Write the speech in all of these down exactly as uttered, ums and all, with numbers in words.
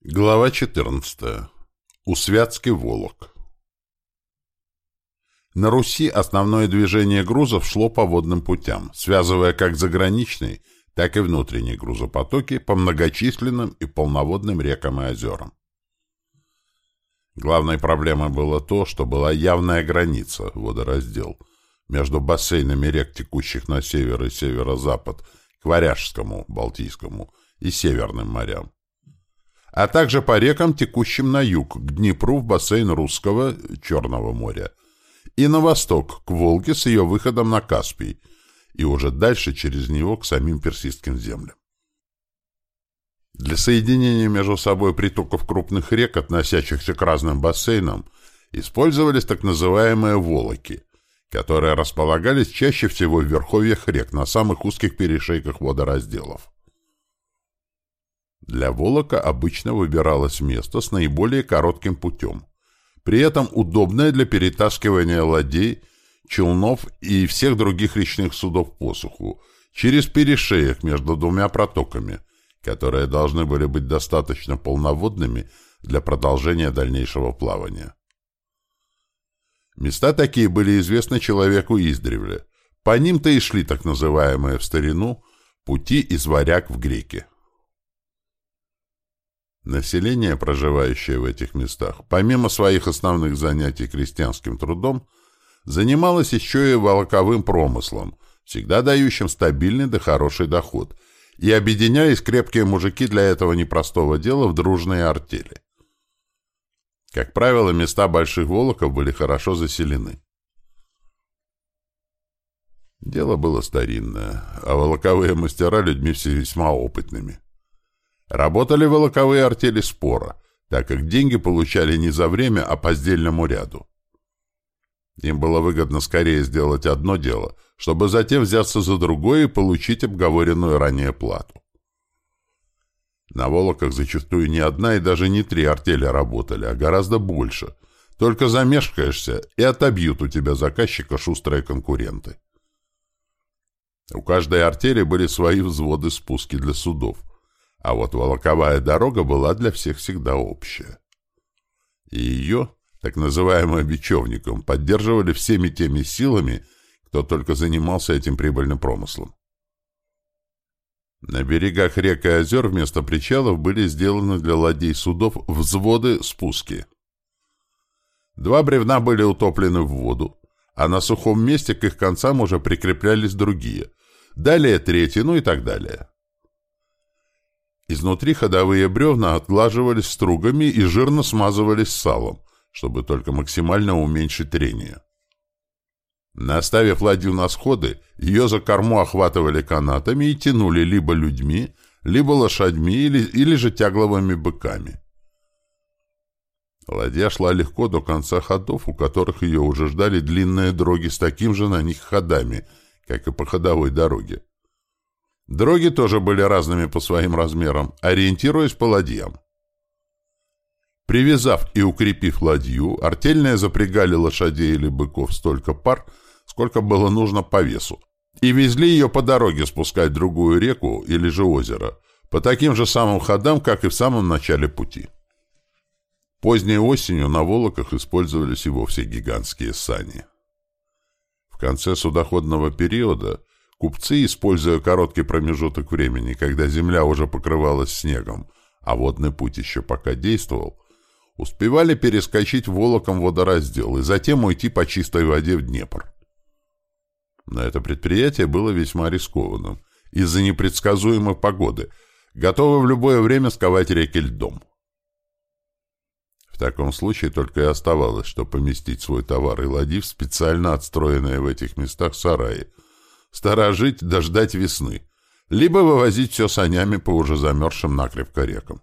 Глава четырнадцатая. Усвятский Волок. На Руси основное движение грузов шло по водным путям, связывая как заграничные, так и внутренние грузопотоки по многочисленным и полноводным рекам и озерам. Главной проблемой было то, что была явная граница, водораздел, между бассейнами рек, текущих на север и северо-запад, к Варяжскому, Балтийскому и Северным морям, а также по рекам, текущим на юг, к Днепру в бассейн Русского, Черного моря, и на восток, к Волге с ее выходом на Каспий, и уже дальше через него к самим персидским землям. Для соединения между собой притоков крупных рек, относящихся к разным бассейнам, использовались так называемые волоки, которые располагались чаще всего в верховьях рек на самых узких перешейках водоразделов. Для волока обычно выбиралось место с наиболее коротким путем, при этом удобное для перетаскивания ладей, челнов и всех других речных судов по суху, через перешеек между двумя протоками, которые должны были быть достаточно полноводными для продолжения дальнейшего плавания. Места такие были известны человеку издревле, по ним-то и шли так называемые в старину пути из варяг в греки. Население, проживающее в этих местах, помимо своих основных занятий крестьянским трудом, занималось еще и волоковым промыслом, всегда дающим стабильный да хороший доход, и объединялись крепкие мужики для этого непростого дела в дружные артели. Как правило, места больших волоков были хорошо заселены. Дело было старинное, а волоковые мастера людьми все весьма опытными. Работали волоковые артели споро, так как деньги получали не за время, а по сдельному ряду. Им было выгодно скорее сделать одно дело, чтобы затем взяться за другое и получить обговоренную ранее плату. На волоках зачастую не одна и даже не три артели работали, а гораздо больше. Только замешкаешься, и отобьют у тебя заказчика шустрые конкуренты. У каждой артели были свои взводы-спуски для судов, а вот волоковая дорога была для всех всегда общая. И ее, так называемым бечевником, поддерживали всеми теми силами, кто только занимался этим прибыльным промыслом. На берегах рек и озер вместо причалов были сделаны для ладей судов взводы-спуски. Два бревна были утоплены в воду, а на сухом месте к их концам уже прикреплялись другие, далее третий, ну и так далее. Изнутри ходовые бревна отглаживались стругами и жирно смазывались салом, чтобы только максимально уменьшить трение. Наставив ладью на сходы, ее за корму охватывали канатами и тянули либо людьми, либо лошадьми или, или же тягловыми быками. Ладья шла легко до конца ходов, у которых ее уже ждали длинные дроги с таким же на них ходами, как и по ходовой дороге. Дроги тоже были разными по своим размерам, ориентируясь по ладьям. Привязав и укрепив ладью, артельные запрягали лошадей или быков столько пар, сколько было нужно по весу, и везли ее по дороге спускать в другую реку или же озеро, по таким же самым ходам, как и в самом начале пути. Поздней осенью на волоках использовались и вовсе гигантские сани. В конце судоходного периода купцы, используя короткий промежуток времени, когда земля уже покрывалась снегом, а водный путь еще пока действовал, успевали перескочить волоком водораздел и затем уйти по чистой воде в Днепр. Но это предприятие было весьма рискованным из-за непредсказуемой погоды, готовой в любое время сковать реки льдом. В таком случае только и оставалось, что поместить свой товар и ладьи в специально отстроенные в этих местах сараи, сторожить, дождать весны, либо вывозить все санями по уже замерзшим накрепко рекам.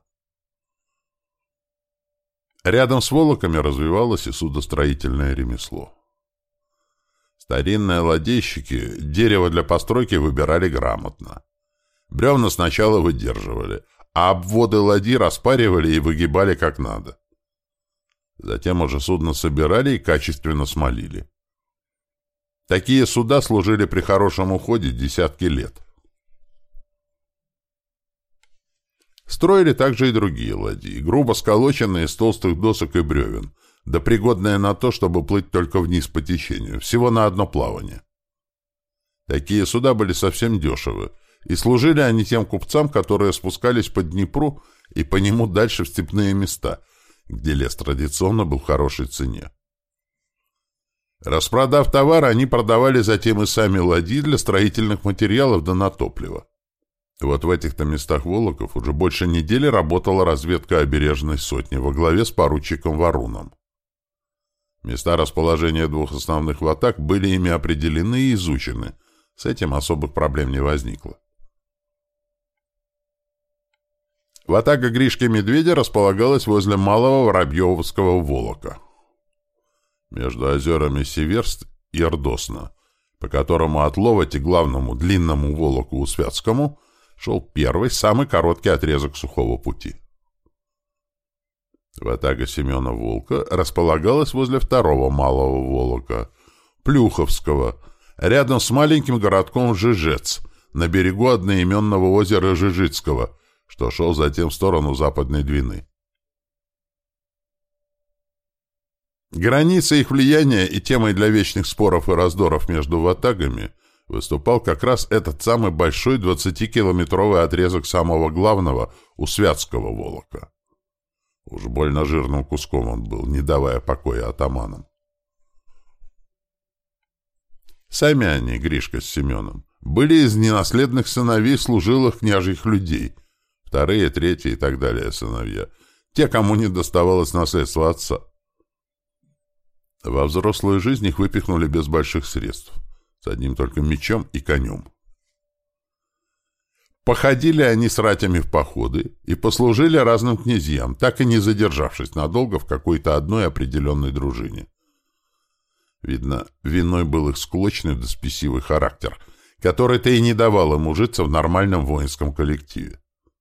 Рядом с волоками развивалось и судостроительное ремесло. Старинные ладейщики дерево для постройки выбирали грамотно. Бревна сначала выдерживали, а обводы ладьи распаривали и выгибали как надо. Затем уже судно собирали и качественно смолили. Такие суда служили при хорошем уходе десятки лет. Строили также и другие ладьи, грубо сколоченные из толстых досок и бревен, да пригодные на то, чтобы плыть только вниз по течению, всего на одно плавание. Такие суда были совсем дешевы, и служили они тем купцам, которые спускались по Днепру и по нему дальше в степные места, где лес традиционно был в хорошей цене. Распродав товар, они продавали затем и сами ладьи для строительных материалов да на топливо. Вот в этих-то местах Волоков уже больше недели работала разведка обережной сотни во главе с поручиком Варуном. Места расположения двух основных ватаг были ими определены и изучены, с этим особых проблем не возникло. Ватага Гришки-Медведя располагалась возле Малого Воробьевского Волока, между озерами Северст и Ордосна, по которому от Ловати главному длинному Волоку Усвятскому шел первый, самый короткий отрезок сухого пути. Ватага Семена Волка располагалась возле второго Малого Волока, Плюховского, рядом с маленьким городком Жижец, на берегу одноименного озера Жижицкого, что шел затем в сторону Западной Двины. Границей их влияния и темой для вечных споров и раздоров между ватагами выступал как раз этот самый большой двадцатикилометровый отрезок самого главного Усвятского Волока. Уж больно жирным куском он был, не давая покоя атаманам. Сами они, Гришка с Семеном, были из ненаследных сыновей служилых княжьих людей, вторые, третьи и так далее сыновья, те, кому не доставалось наследство отца. Во взрослую жизнь их выпихнули без больших средств, с одним только мечом и конем. Походили они с ратями в походы и послужили разным князьям, так и не задержавшись надолго в какой-то одной определенной дружине. Видно, виной был их склочный да спесивый характер, который-то и не давал им ужиться в нормальном воинском коллективе.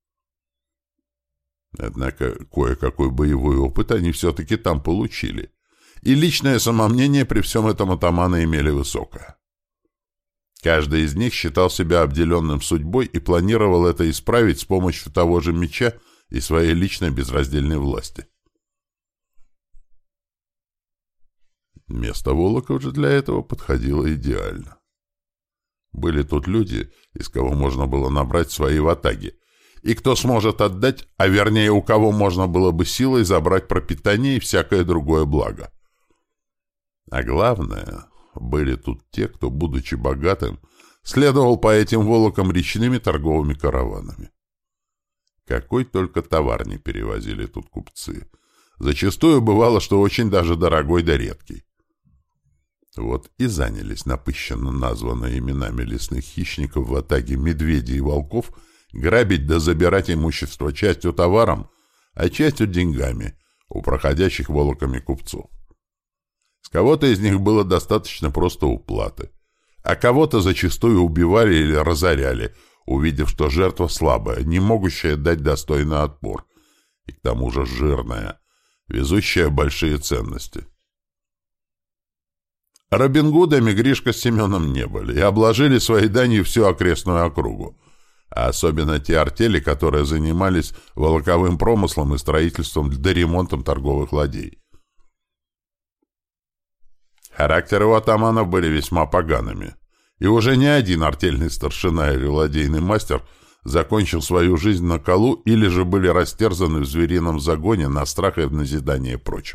Однако кое-какой боевой опыт они все-таки там получили, и личное самомнение при всем этом атаманы имели высокое. Каждый из них считал себя обделенным судьбой и планировал это исправить с помощью того же меча и своей личной безраздельной власти. Место Волоков же для этого подходило идеально. Были тут люди, из кого можно было набрать свои ватаги, и кто сможет отдать, а вернее у кого можно было бы силой забрать пропитание и всякое другое благо. А главное, были тут те, кто, будучи богатым, следовал по этим Волокам речными торговыми караванами. Какой только товар не перевозили тут купцы. Зачастую бывало, что очень даже дорогой да редкий. Вот и занялись напыщенно названные именами лесных хищников в ватаге медведей и волков грабить да забирать имущество частью товаром, а частью деньгами у проходящих Волоками купцов. С кого-то из них было достаточно просто уплаты, а кого-то зачастую убивали или разоряли, увидев, что жертва слабая, не могущая дать достойный отпор, и к тому же жирная, везущая большие ценности. Робин Гудами Гришка с Семеном не были и обложили своей данью всю окрестную округу, а особенно те артели, которые занимались волоковым промыслом и строительством да ремонтом торговых ладей. Характеры у атаманов были весьма погаными, и уже не один артельный старшина или ладейный мастер закончил свою жизнь на колу или же были растерзаны в зверином загоне на страх и в назидание прочим.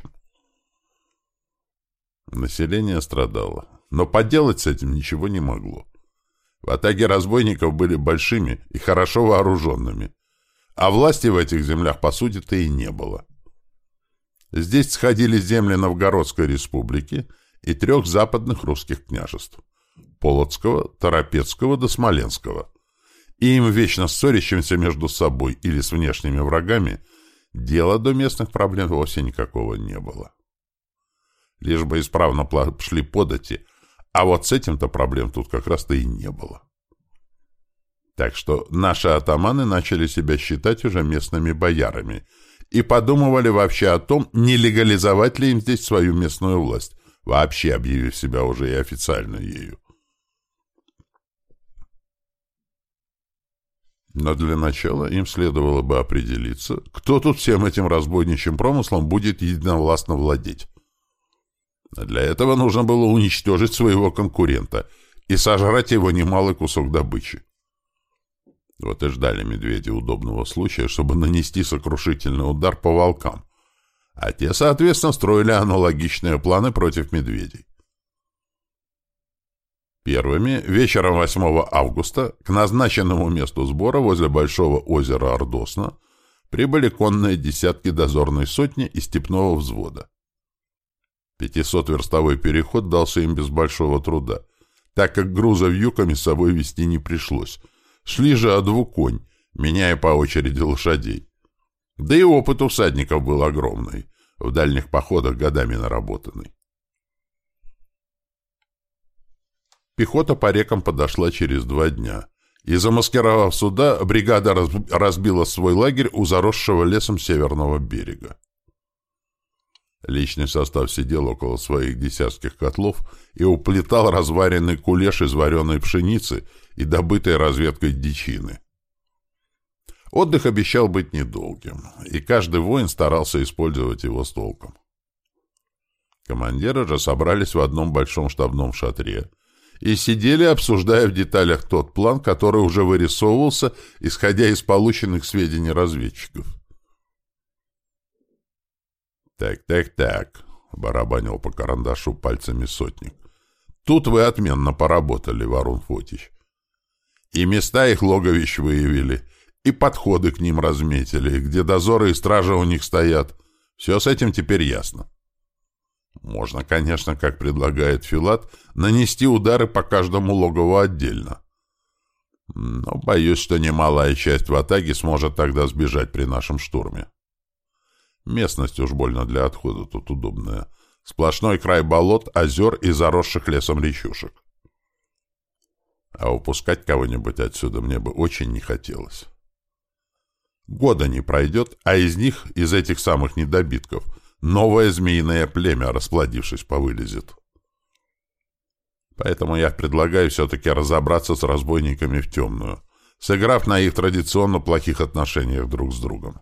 Население страдало, но поделать с этим ничего не могло. Ватаги разбойников были большими и хорошо вооруженными, а власти в этих землях, по сути-то, и не было. Здесь сходились земли Новгородской республики и трех западных русских княжеств – Полоцкого, Торопецкого да Смоленского. И им, вечно ссорящимся между собой или с внешними врагами, дела до местных проблем вовсе никакого не было. Лишь бы исправно шли подати, а вот с этим-то проблем тут как раз-то и не было. Так что наши атаманы начали себя считать уже местными боярами и подумывали вообще о том, не легализовать ли им здесь свою местную власть, вообще объявив себя уже и официально ею. Но для начала им следовало бы определиться, кто тут всем этим разбойничьим промыслом будет единовластно владеть. А для этого нужно было уничтожить своего конкурента и сожрать его немалый кусок добычи. Вот и ждали медведи удобного случая, чтобы нанести сокрушительный удар по волкам, а те, соответственно, строили аналогичные планы против медведей. Первыми вечером восьмого августа к назначенному месту сбора возле большого озера Ордосна прибыли конные десятки дозорной сотни и степного взвода. Пятисотверстовой переход дался им без большого труда, так как груза вьюками с собой везти не пришлось. Шли же о двух конь, меняя по очереди лошадей. Да и опыт у всадников был огромный, в дальних походах годами наработанный. Пехота по рекам подошла через два дня, и, замаскировав суда, бригада разбила свой лагерь у заросшего лесом северного берега. Личный состав сидел около своих десятских котлов и уплетал разваренный кулеш из вареной пшеницы и добытой разведкой дичины. Отдых обещал быть недолгим, и каждый воин старался использовать его с толком. Командиры же собрались в одном большом штабном шатре и сидели, обсуждая в деталях тот план, который уже вырисовывался, исходя из полученных сведений разведчиков. «Так, так, так», — барабанил по карандашу пальцами сотник. «Тут вы отменно поработали, Варун Фотич. И места их логовищ выявили, и подходы к ним разметили, где дозоры и стражи у них стоят. Все с этим теперь ясно. Можно, конечно, как предлагает Филат, нанести удары по каждому логову отдельно. Но боюсь, что немалая часть ватаги сможет тогда сбежать при нашем штурме. Местность уж больно для отхода тут удобная. Сплошной край болот, озер и заросших лесом речушек. А упускать кого-нибудь отсюда мне бы очень не хотелось. Года не пройдет, а из них, из этих самых недобитков, новое змеиное племя, расплодившись, повылезет. Поэтому я предлагаю все-таки разобраться с разбойниками в темную, сыграв на их традиционно плохих отношениях друг с другом.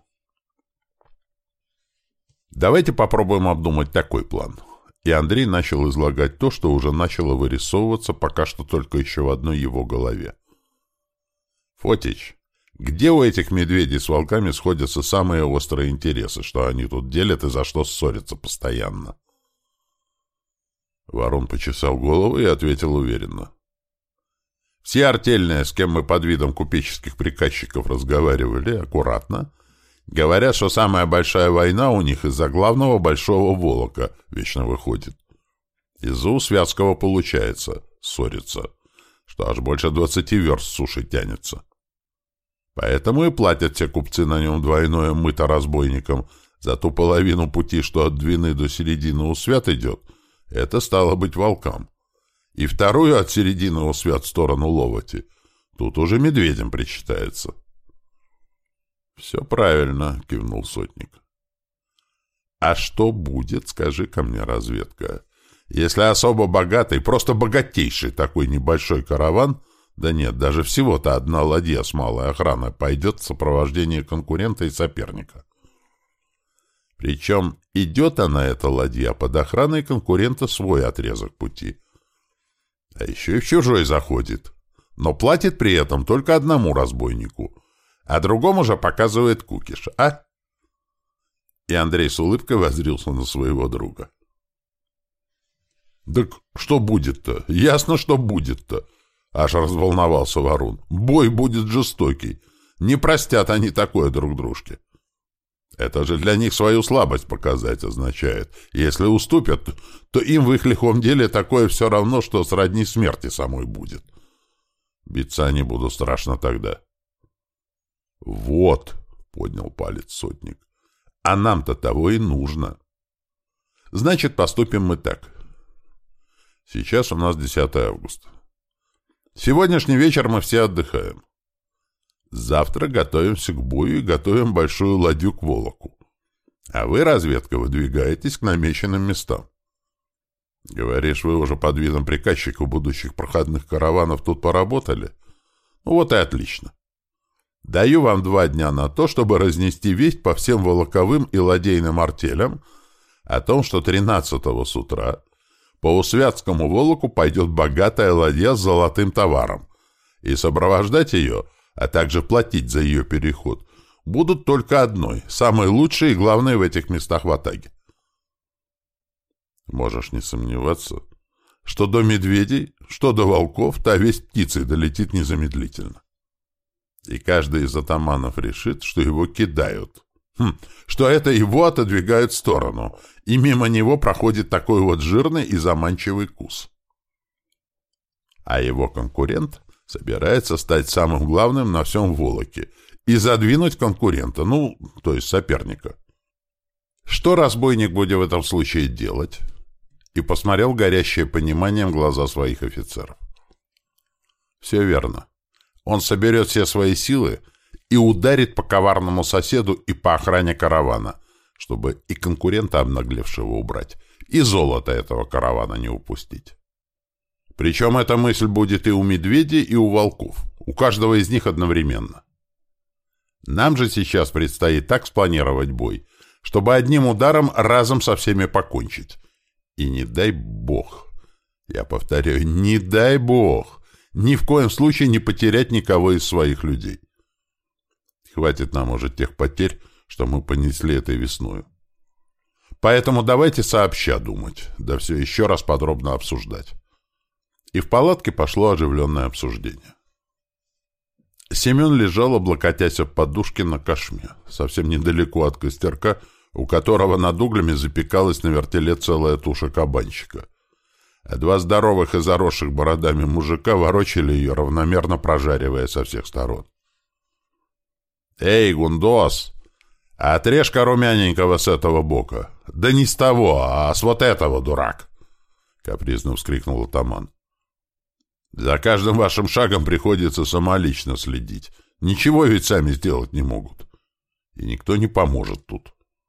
Давайте попробуем обдумать такой план. И Андрей начал излагать то, что уже начало вырисовываться пока что только еще в одной его голове. Фотич, где у этих медведей с волками сходятся самые острые интересы, что они тут делят и за что ссорятся постоянно? Варун почесал голову и ответил уверенно. Все артельные, с кем мы под видом купеческих приказчиков разговаривали, аккуратно, говорят, что самая большая война у них из-за главного большого волока вечно выходит. Из-за Усвятского получается ссориться, что аж больше двадцати верст суши тянется. Поэтому и платят все купцы на нем двойное мыто разбойникам за ту половину пути, что от Двины до середины Усвят идет, это стало быть волкам. И вторую от середины Усвят в сторону Ловоти, тут уже медведям причитается. «Все правильно», — кивнул сотник. «А что будет, скажи-ка мне, разведка, если особо богатый, просто богатейший такой небольшой караван, да нет, даже всего-то одна ладья с малой охраной пойдет в сопровождении конкурента и соперника? Причем идет она, эта ладья, под охраной конкурента свой отрезок пути. А еще и в чужой заходит, но платит при этом только одному разбойнику, а другому же показывает кукиш, а?» И Андрей с улыбкой воззрился на своего друга. «Так что будет-то? Ясно, что будет-то!» Аж разволновался Варун. «Бой будет жестокий. Не простят они такое друг дружке. Это же для них свою слабость показать означает. Если уступят, то им в их лихом деле такое все равно, что сродни смерти самой будет. Биться они будут страшно тогда». «Вот», — поднял палец сотник, — «а нам-то того и нужно. Значит, поступим мы так. Сейчас у нас десятое августа. Сегодняшний вечер мы все отдыхаем. Завтра готовимся к бою и готовим большую ладью к Волоку. А вы, разведка, выдвигаетесь к намеченным местам. Говоришь, вы уже под видом приказчика будущих проходных караванов тут поработали? Ну вот и отлично. Даю вам два дня на то, чтобы разнести весть по всем волоковым и ладейным артелям о том, что тринадцатого с утра по Усвятскому Волоку пойдет богатая ладья с золотым товаром, и сопровождать ее, а также платить за ее переход, будут только одной, самой лучшей и главной в этих местах ватаги. Можешь не сомневаться, что до медведей, что до волков та весть птицей долетит незамедлительно. И каждый из атаманов решит, что его кидают. Хм, что это его отодвигают в сторону, и мимо него проходит такой вот жирный и заманчивый кус. А его конкурент собирается стать самым главным на всем Волоке и задвинуть конкурента, ну, то есть соперника. Что разбойник будет в этом случае делать? И посмотрел горящее пониманием глаза своих офицеров. Все верно. Он соберет все свои силы и ударит по коварному соседу и по охране каравана, чтобы и конкурента обнаглевшего убрать, и золото этого каравана не упустить. Причем эта мысль будет и у медведей, и у волков, у каждого из них одновременно. Нам же сейчас предстоит так спланировать бой, чтобы одним ударом разом со всеми покончить. И не дай бог, я повторяю, не дай бог, ни в коем случае не потерять никого из своих людей. Хватит нам уже тех потерь, что мы понесли этой весною. Поэтому давайте сообща думать, да все еще раз подробно обсуждать. И в палатке пошло оживленное обсуждение. Семен лежал, облокотясь об подушки на кошме, совсем недалеко от костерка, у которого над углями запекалась на вертеле целая туша кабанчика. А два здоровых и заросших бородами мужика ворочали ее, равномерно прожаривая со всех сторон. «Эй, Гундос! Отрежь-ка румяненького с этого бока! Да не с того, а с вот этого, дурак!» — капризно вскрикнул атаман. «За каждым вашим шагом приходится самолично следить. Ничего ведь сами сделать не могут. И никто не поможет тут».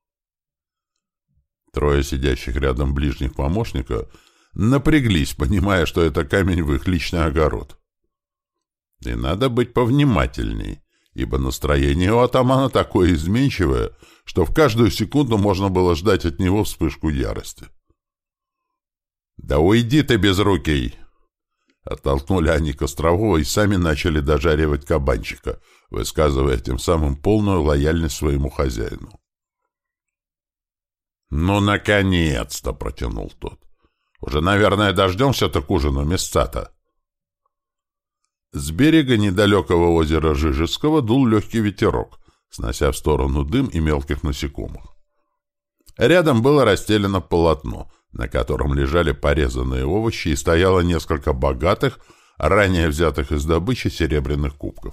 Трое сидящих рядом ближних помощника напряглись, понимая, что это камень в их личный огород. И надо быть повнимательней, ибо настроение у атамана такое изменчивое, что в каждую секунду можно было ждать от него вспышку ярости. «Да уйди ты, безрукий!» Оттолкнули они Кострового и сами начали дожаривать кабанчика, высказывая тем самым полную лояльность своему хозяину. «Ну, наконец-то!» — протянул тот. «Уже, наверное, дождемся-то к ужину места-то». С берега недалекого озера Жижецкого дул легкий ветерок, снося в сторону дым и мелких насекомых. Рядом было расстелено полотно, на котором лежали порезанные овощи, и стояло несколько богатых, ранее взятых из добычи серебряных кубков.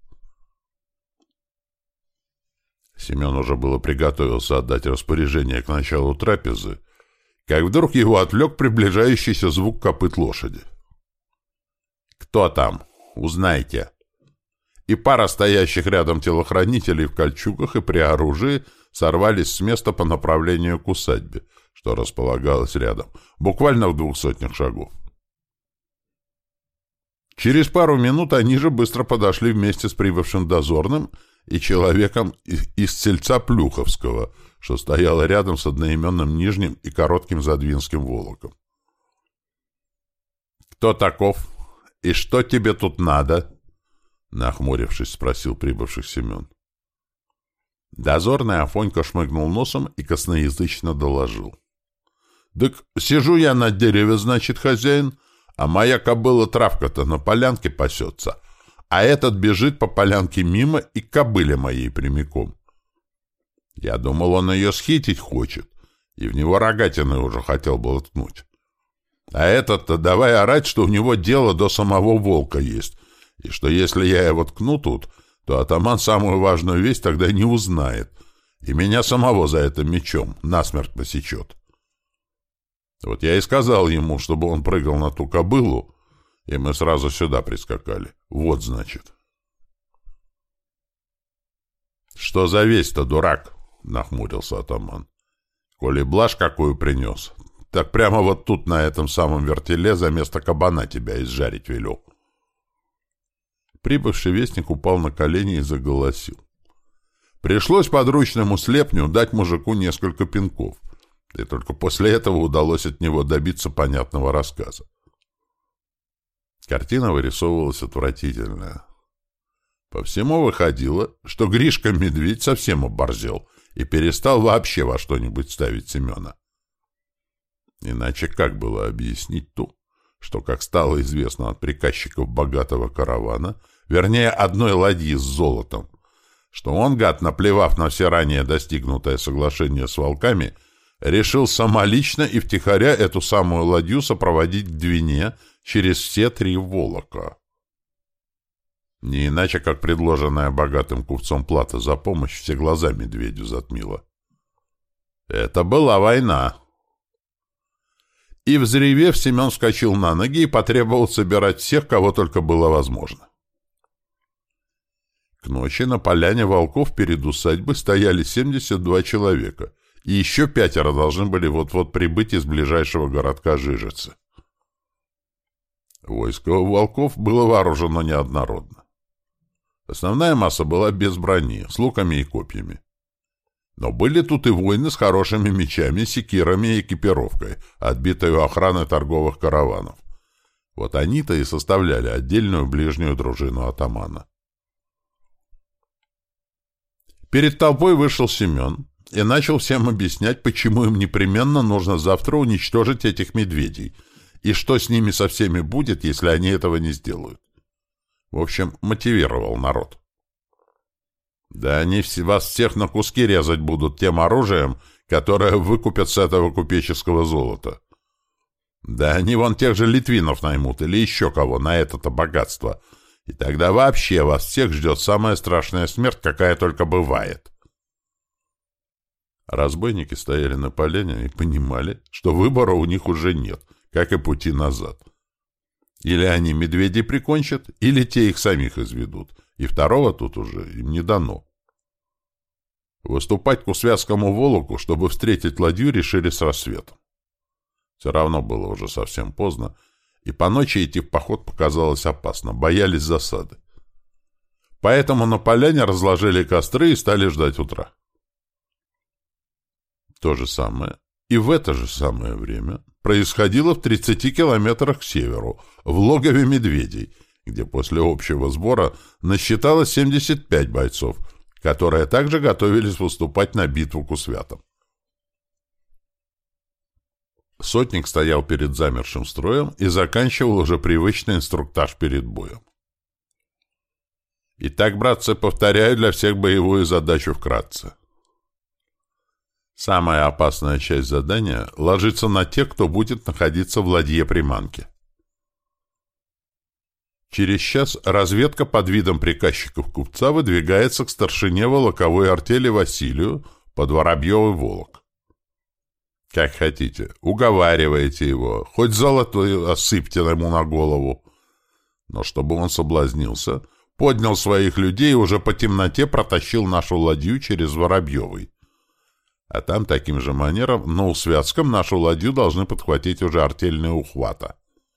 Семен уже было приготовился отдать распоряжение к началу трапезы, как вдруг его отвлек приближающийся звук копыт лошади. «Кто там? Узнайте!» И пара стоящих рядом телохранителей в кольчугах и при оружии сорвались с места по направлению к усадьбе, что располагалось рядом, буквально в двух сотнях шагов. Через пару минут они же быстро подошли вместе с прибывшим дозорным и человеком из сельца Плюховского, что стояло рядом с одноименным Нижним и коротким Задвинским Волоком. «Кто таков? И что тебе тут надо?» — нахмурившись, спросил прибывших Семен. Дозорный Афонька шмыгнул носом и косноязычно доложил. «Так сижу я на дереве, значит, хозяин, а моя кобыла травка-то на полянке пасется, а этот бежит по полянке мимо и к кобыле моей прямиком. Я думал, он ее схитить хочет, и в него рогатиной уже хотел было ткнуть. А этот-то давай орать, что у него дело до самого волка есть, и что если я его ткну тут, то атаман самую важную весть тогда не узнает, и меня самого за это мечом насмерть посечет. Вот я и сказал ему, чтобы он прыгал на ту кобылу, и мы сразу сюда прискакали. Вот, значит». «Что за весть-то, дурак?» — нахмурился атаман. «Коли блажь какую принес, так прямо вот тут, на этом самом вертеле, за место кабана тебя изжарить велю». Прибывший вестник упал на колени и заголосил. Пришлось подручному слепню дать мужику несколько пинков, и только после этого удалось от него добиться понятного рассказа. Картина вырисовывалась отвратительная. По всему выходило, что Гришка-медведь совсем оборзел и перестал вообще во что-нибудь ставить Семена. Иначе как было объяснить то, что, как стало известно от приказчиков богатого каравана, вернее, одной ладьи с золотом, что он, гад, наплевав на все ранее достигнутое соглашение с волками, решил самолично и втихаря эту самую ладью сопроводить к Двине через все три волока. Не иначе, как предложенная богатым купцом плата за помощь все глаза медведю затмила. Это была война. И, взревев, Семен вскочил на ноги и потребовал собирать всех, кого только было возможно. К ночи на поляне волков перед усадьбой стояли семьдесят два человека, и еще пятеро должны были вот-вот прибыть из ближайшего городка Жижицы. Войско у волков было вооружено неоднородно. Основная масса была без брони, с луками и копьями. Но были тут и воины с хорошими мечами, секирами и экипировкой, отбитой у охраны торговых караванов. Вот они-то и составляли отдельную ближнюю дружину атамана. Перед толпой вышел Семен и начал всем объяснять, почему им непременно нужно завтра уничтожить этих медведей, и что с ними со всеми будет, если они этого не сделают. В общем, мотивировал народ. Да они вас всех на куски резать будут тем оружием, которое выкупят с этого купеческого золота. Да они вон тех же литвинов наймут или еще кого на это-то богатство. И тогда вообще вас всех ждет самая страшная смерть, какая только бывает. Разбойники стояли на поляне и понимали, что выбора у них уже нет, как и пути назад. Или они медведей прикончат, или те их самих изведут. И второго тут уже им не дано. Выступать к Усвятскому Волоку, чтобы встретить ладью, решили с рассветом. Все равно было уже совсем поздно, и по ночи идти в поход показалось опасно, боялись засады. Поэтому на поляне разложили костры и стали ждать утра. То же самое, и в это же самое время происходило в тридцати километрах к северу, в логове медведей, где после общего сбора насчиталось семьдесят пять бойцов, которые также готовились выступать на битву к Усвятам. Сотник стоял перед замершим строем и заканчивал уже привычный инструктаж перед боем. Итак, братцы, повторяю для всех боевую задачу вкратце. Самая опасная часть задания ложится на тех, кто будет находиться в ладье-приманке. Через час разведка под видом приказчиков купца выдвигается к старшине волоковой артели Василию под Воробьевый Волок. Как хотите, уговаривайте его, хоть золото осыпьте ему на голову. Но чтобы он соблазнился, поднял своих людей и уже по темноте протащил нашу ладью через Воробьевый. А там таким же манером на Усвятском нашу ладью должны подхватить уже артельные ухвата.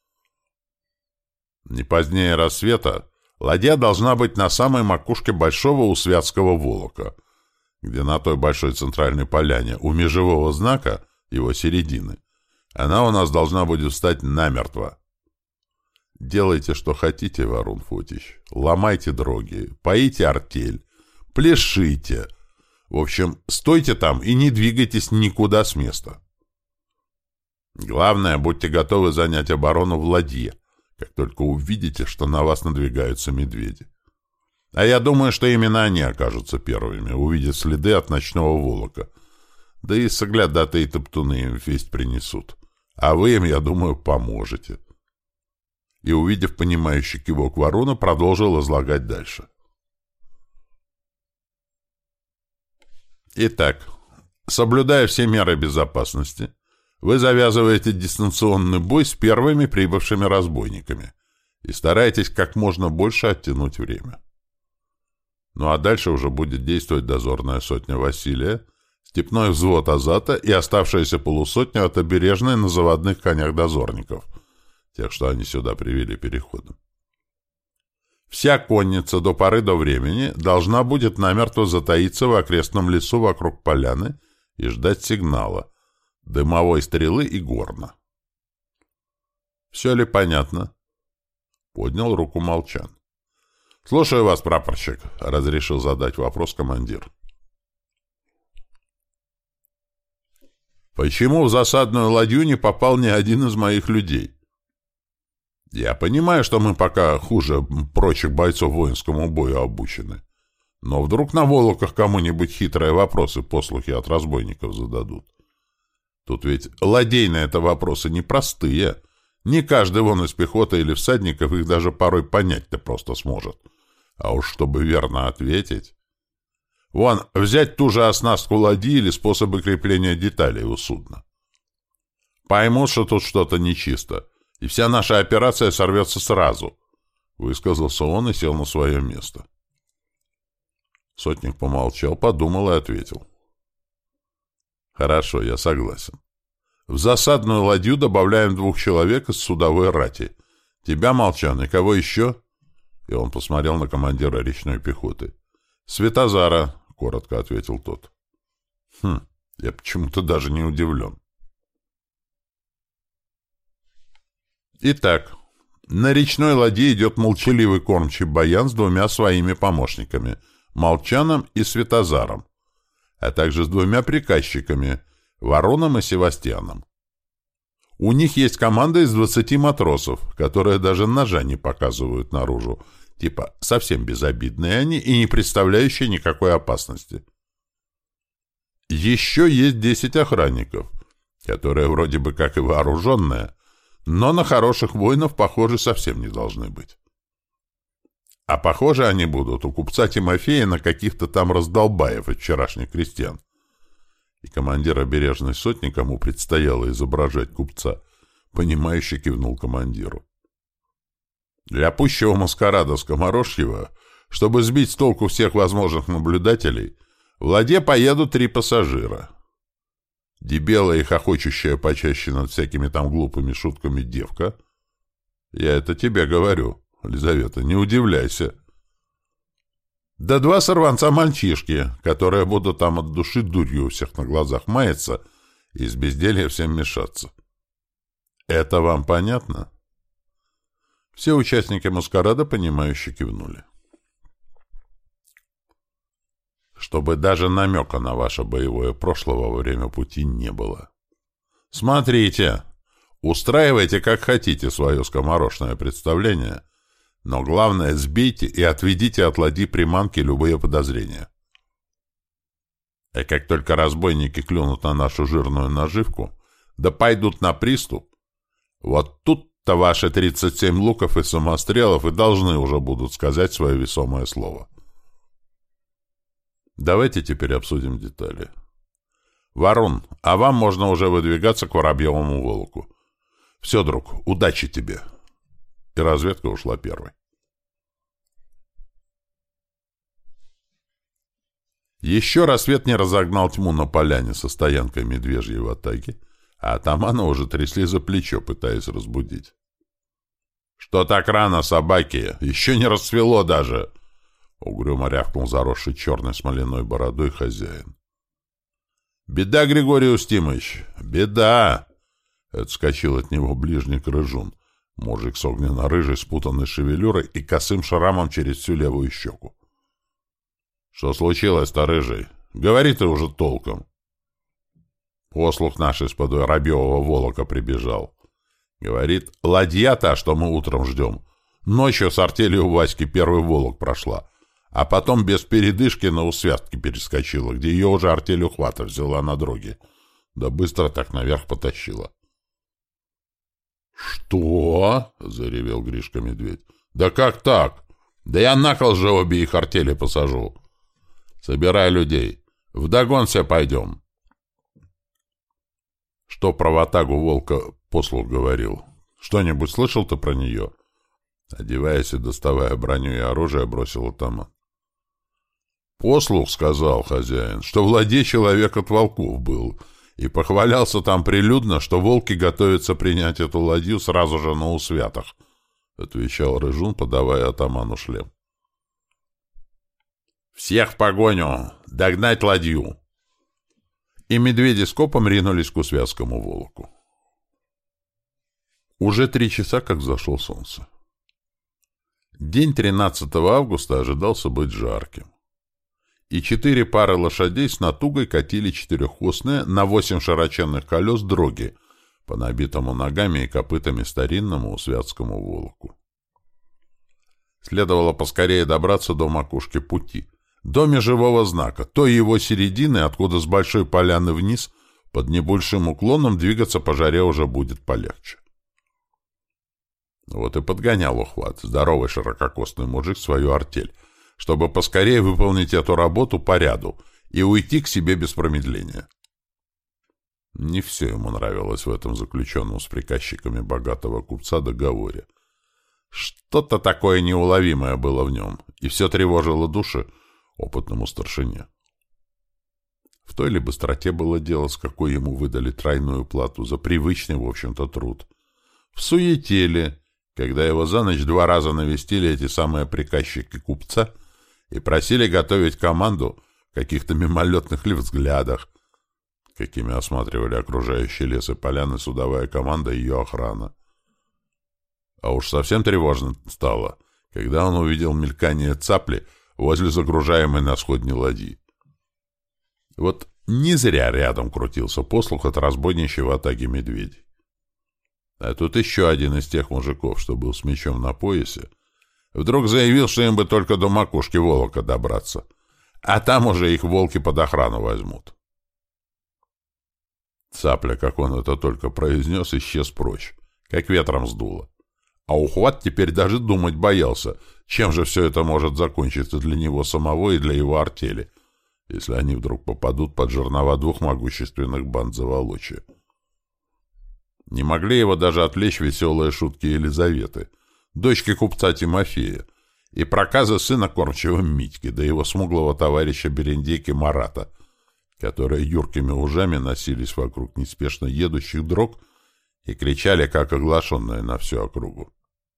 Не позднее рассвета ладья должна быть на самой макушке большого Усвятского Волока, где на той большой центральной поляне у межевого знака, его середины, она у нас должна будет встать намертво. Делайте, что хотите, Варун Фотич, ломайте дроги, поите артель, пляшите. В общем, стойте там и не двигайтесь никуда с места. Главное, будьте готовы занять оборону в ладье, как только увидите, что на вас надвигаются медведи. А я думаю, что именно они окажутся первыми, увидят следы от ночного волока. Да и соглядатые топтуны им весть принесут. А вы им, я думаю, поможете. И, увидев понимающий кивок ворона, продолжил излагать дальше. Итак, соблюдая все меры безопасности, вы завязываете дистанционный бой с первыми прибывшими разбойниками и стараетесь как можно больше оттянуть время. Ну а дальше уже будет действовать дозорная сотня Василия, степной взвод Азата и оставшаяся полусотня от обережной на заводных конях дозорников, тех, что они сюда привели переходом. Вся конница до поры до времени должна будет намертво затаиться в окрестном лесу вокруг поляны и ждать сигнала, дымовой стрелы и горна. Все ли понятно? Поднял руку Молчан. «Слушаю вас, прапорщик», — разрешил задать вопрос командир. «Почему в засадную ладью не попал ни один из моих людей? Я понимаю, что мы пока хуже прочих бойцов воинскому бою обучены, но вдруг на Волоках кому-нибудь хитрые вопросы послухи от разбойников зададут. Тут ведь ладейные-то вопросы непростые. Не каждый вон из пехоты или всадников их даже порой понять-то просто сможет. А уж чтобы верно ответить... Вон, взять ту же оснастку ладьи или способы крепления деталей у судна. Поймут, что тут что-то нечисто, и вся наша операция сорвется сразу, — высказался он и сел на свое место. Сотник помолчал, подумал и ответил. Хорошо, я согласен. В засадную ладью добавляем двух человек из судовой рати. Тебя, Молчан, и кого еще? И он посмотрел на командира речной пехоты. Светозара, — коротко ответил тот. Хм, я почему-то даже не удивлен. Итак, на речной ладье идет молчаливый кормчий Баян с двумя своими помощниками, Молчаном и Светозаром, а также с двумя приказчиками, Вороном и Севастьяном. У них есть команда из двадцати матросов, которые даже ножа не показывают наружу, типа совсем безобидные они и не представляющие никакой опасности. Еще есть десять охранников, которые вроде бы как и вооруженные, но на хороших воинов, похоже, совсем не должны быть. А похоже они будут у купца Тимофея на каких-то там раздолбаев от вчерашних крестьян. И командир обережной сотни, кому предстояло изображать купца, понимающе кивнул командиру. Для пущего маскарада скоморожьего, чтобы сбить с толку всех возможных наблюдателей, в ладье поедут три пассажира. Дебелая и хохочущая почаще над всякими там глупыми шутками девка. Я это тебе говорю, Лизавета, не удивляйся. Да два сорванца-мальчишки, которые будут там от души дурью у всех на глазах маяться и с безделья всем мешаться. Это вам понятно? Все участники маскарада, понимающе кивнули. Чтобы даже намека на ваше боевое прошлое во время пути не было. Смотрите, устраивайте как хотите свое скоморошное представление, но главное, сбейте и отведите от ладьи приманки любые подозрения. И как только разбойники клюнут на нашу жирную наживку, да пойдут на приступ, вот тут-то ваши тридцать семь луков и самострелов и должны уже будут сказать свое весомое слово. Давайте теперь обсудим детали. Ворон, а вам можно уже выдвигаться к Воробьевому Волоку. Все, друг, удачи тебе. И разведка ушла первой. Еще рассвет не разогнал тьму на поляне со стоянкой медвежьей ватаги, а атамана уже трясли за плечо, пытаясь разбудить. — Что так рано, собаки? Еще не расцвело даже! — угрюмо рявкнул заросший черной смоляной бородой хозяин. — Беда, Григорий Устимыч, беда! — отскочил от него ближник Рыжун, мужик с огненно-рыжей спутанной шевелюрой и косым шрамом через всю левую щеку. — Что случилось-то, Рыжий? Говори ты уже толком. Послух наш из-под Воробьевого Волока прибежал. Говорит, ладья та, что мы утром ждем, ночью с артелью у Васьки первый Волок прошла, а потом без передышки на Усвятки перескочила, где ее уже артель ухвата взяла на дроге, да быстро так наверх потащила. — Что? — заревел Гришка-медведь. — Да как так? Да я на кол же обе их артели посажу. Собирай людей. Вдогон все пойдем. — Что про ватагу волка послух говорил? Что-нибудь слышал ты про нее? Одеваясь и доставая броню и оружие, бросил атаман. Послух, сказал хозяин, что в ладье человек от волков был, и похвалялся там прилюдно, что волки готовятся принять эту ладью сразу же на Усвятах, — отвечал Рыжун, подавая атаману шлем. «Всех в погоню! Догнать ладью!» И медведи с копом ринулись к Усвятскому Волоку. Уже три часа, как взошло солнце. День тринадцатого августа ожидался быть жарким. И четыре пары лошадей с натугой катили четырехосные на восемь широченных колес дроги по набитому ногами и копытами старинному Усвятскому Волоку. Следовало поскорее добраться до макушки пути, до межевого знака, той его середины, откуда с большой поляны вниз под небольшим уклоном двигаться по жаре уже будет полегче. Вот и подгонял Ухват, здоровый ширококосный мужик, свою артель, чтобы поскорее выполнить эту работу по ряду и уйти к себе без промедления. Не все ему нравилось в этом заключенном с приказчиками богатого купца договоре. Что-то такое неуловимое было в нем, и все тревожило души опытному старшине. В той ли быстроте было дело, с какой ему выдали тройную плату за привычный, в общем-то, труд. В суете ли, когда его за ночь два раза навестили эти самые приказчики купца и просили готовить команду в каких-то мимолетных ли взглядах, какими осматривали окружающие лес и поляны судовая команда и ее охрана. А уж совсем тревожно стало, когда он увидел мелькание цапли возле загружаемой на сходни ладьи. Вот не зря рядом крутился послух от разбойничьей атаки медведей. А тут еще один из тех мужиков, что был с мечом на поясе, вдруг заявил, что им бы только до макушки Волока добраться, а там уже их волки под охрану возьмут. Цапля, как он это только произнес, исчез прочь, как ветром сдуло. А Ухват теперь даже думать боялся, чем же все это может закончиться для него самого и для его артели, если они вдруг попадут под жернова двух могущественных банд Заволочья. Не могли его даже отвлечь веселые шутки Елизаветы, дочки купца Тимофея, и проказы сына кормчего Митьки, да его смуглого товарища Берендейки Марата, которые юркими ужами носились вокруг неспешно едущих дрог и кричали, как оглашенные, на всю округу.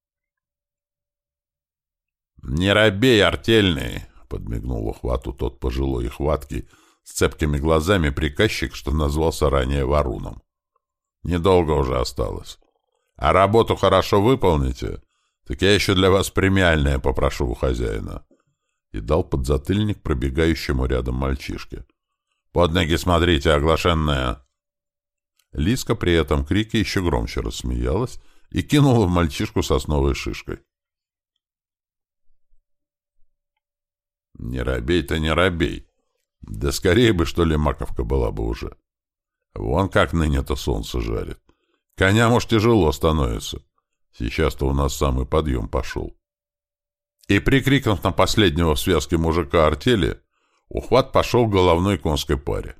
«Не робей, артельный!» — подмигнул Ухвату тот пожилой и хваткий, с цепкими глазами приказчик, что назвался ранее Варуном. «Недолго уже осталось. А работу хорошо выполните, так я еще для вас премиальное попрошу у хозяина». И дал подзатыльник пробегающему рядом мальчишке. «Под ноги смотрите, оглашенная!» Лиска при этом крике еще громче рассмеялась и кинула в мальчишку сосновой шишкой. «Не робей-то не робей. Да скорее бы, что ли, маковка была бы уже. Вон как ныне-то солнце жарит. Коням уж тяжело становится. Сейчас-то у нас самый подъем пошел». И, прикрикнув на последнего в связке мужика артели, Ухват пошел к головной конской паре.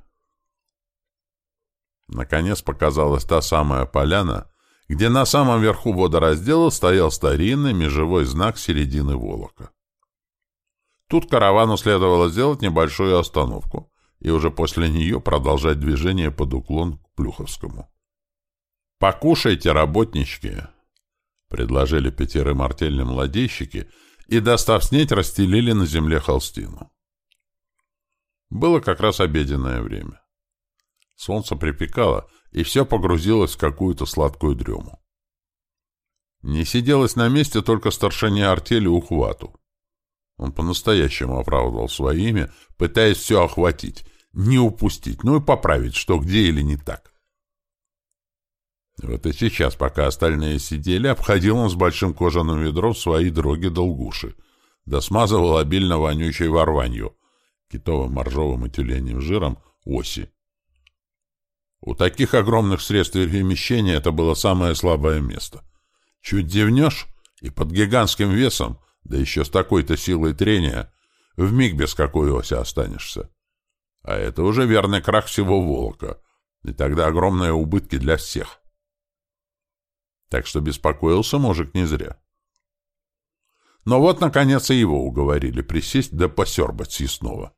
Наконец показалась та самая поляна, где на самом верху водораздела стоял старинный межевой знак середины Волока. Тут каравану следовало сделать небольшую остановку и уже после нее продолжать движение под уклон к Плюховскому. «Покушайте, работнички!» — предложили пятерым артельным ладейщики и, достав снеть, расстелили на земле холстину. Было как раз обеденное время. Солнце припекало, и все погрузилось в какую-то сладкую дрему. Не сиделось на месте только старшине артели Ухвату. Он по-настоящему оправдывал свое имя, пытаясь все охватить, не упустить, ну и поправить, что где или не так. Вот и сейчас, пока остальные сидели, обходил он с большим кожаным ведром свои дроги-долгуши, да смазывал обильно вонючей ворванью, китовым, моржовым и тюленем жиром, оси. У таких огромных средств перемещения это было самое слабое место. Чуть зевнешь, и под гигантским весом, да еще с такой-то силой трения, вмиг без какой оси останешься. А это уже верный крах всего Волока, и тогда огромные убытки для всех. Так что беспокоился мужик не зря. Но вот, наконец, и его уговорили присесть да посербать съестного.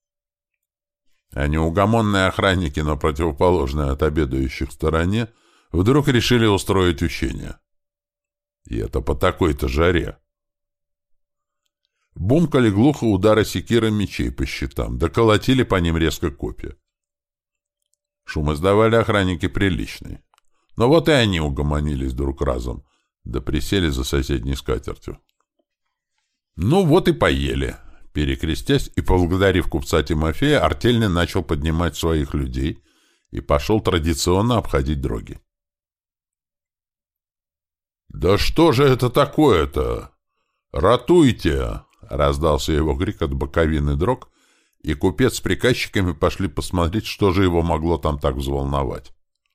А неугомонные охранники на противоположной от обедающих стороне вдруг решили устроить учение. И это по такой-то жаре. Бумкали глухо удары секиры мечей по щитам, да колотили по ним резко копья. Шум издавали охранники приличный. Но вот и они угомонились вдруг разом, да присели за соседней скатертью. Ну вот и поели. Перекрестясь и поблагодарив купца Тимофея, Артельный начал поднимать своих людей и пошел традиционно обходить дроги. «Да что же это такое-то? Ратуйте!» — раздался его крик от боковины дрог, и купец с приказчиками пошли посмотреть, что же его могло там так взволновать.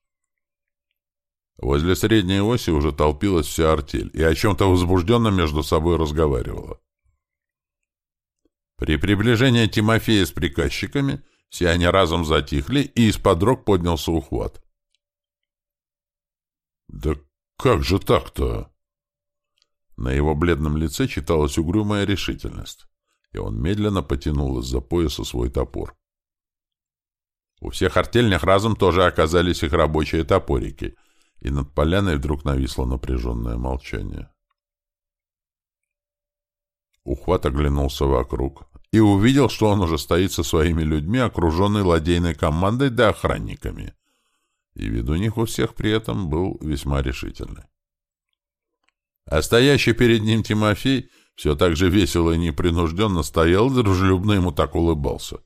Возле средней оси уже толпилась вся артель и о чем-то возбужденно между собой разговаривала. При приближении Тимофея с приказчиками все они разом затихли, и из-под дрог поднялся Ухват. «Да как же так-то?» На его бледном лице читалась угрюмая решительность, и он медленно потянул из-за пояса свой топор. У всех артельных разом тоже оказались их рабочие топорики, и над поляной вдруг нависло напряженное молчание. Ухват оглянулся вокруг и увидел, что он уже стоит со своими людьми, окруженный ладейной командой да охранниками, и вид у них у всех при этом был весьма решительный. А стоящий перед ним Тимофей все так же весело и непринужденно стоял, дружелюбно ему так улыбался.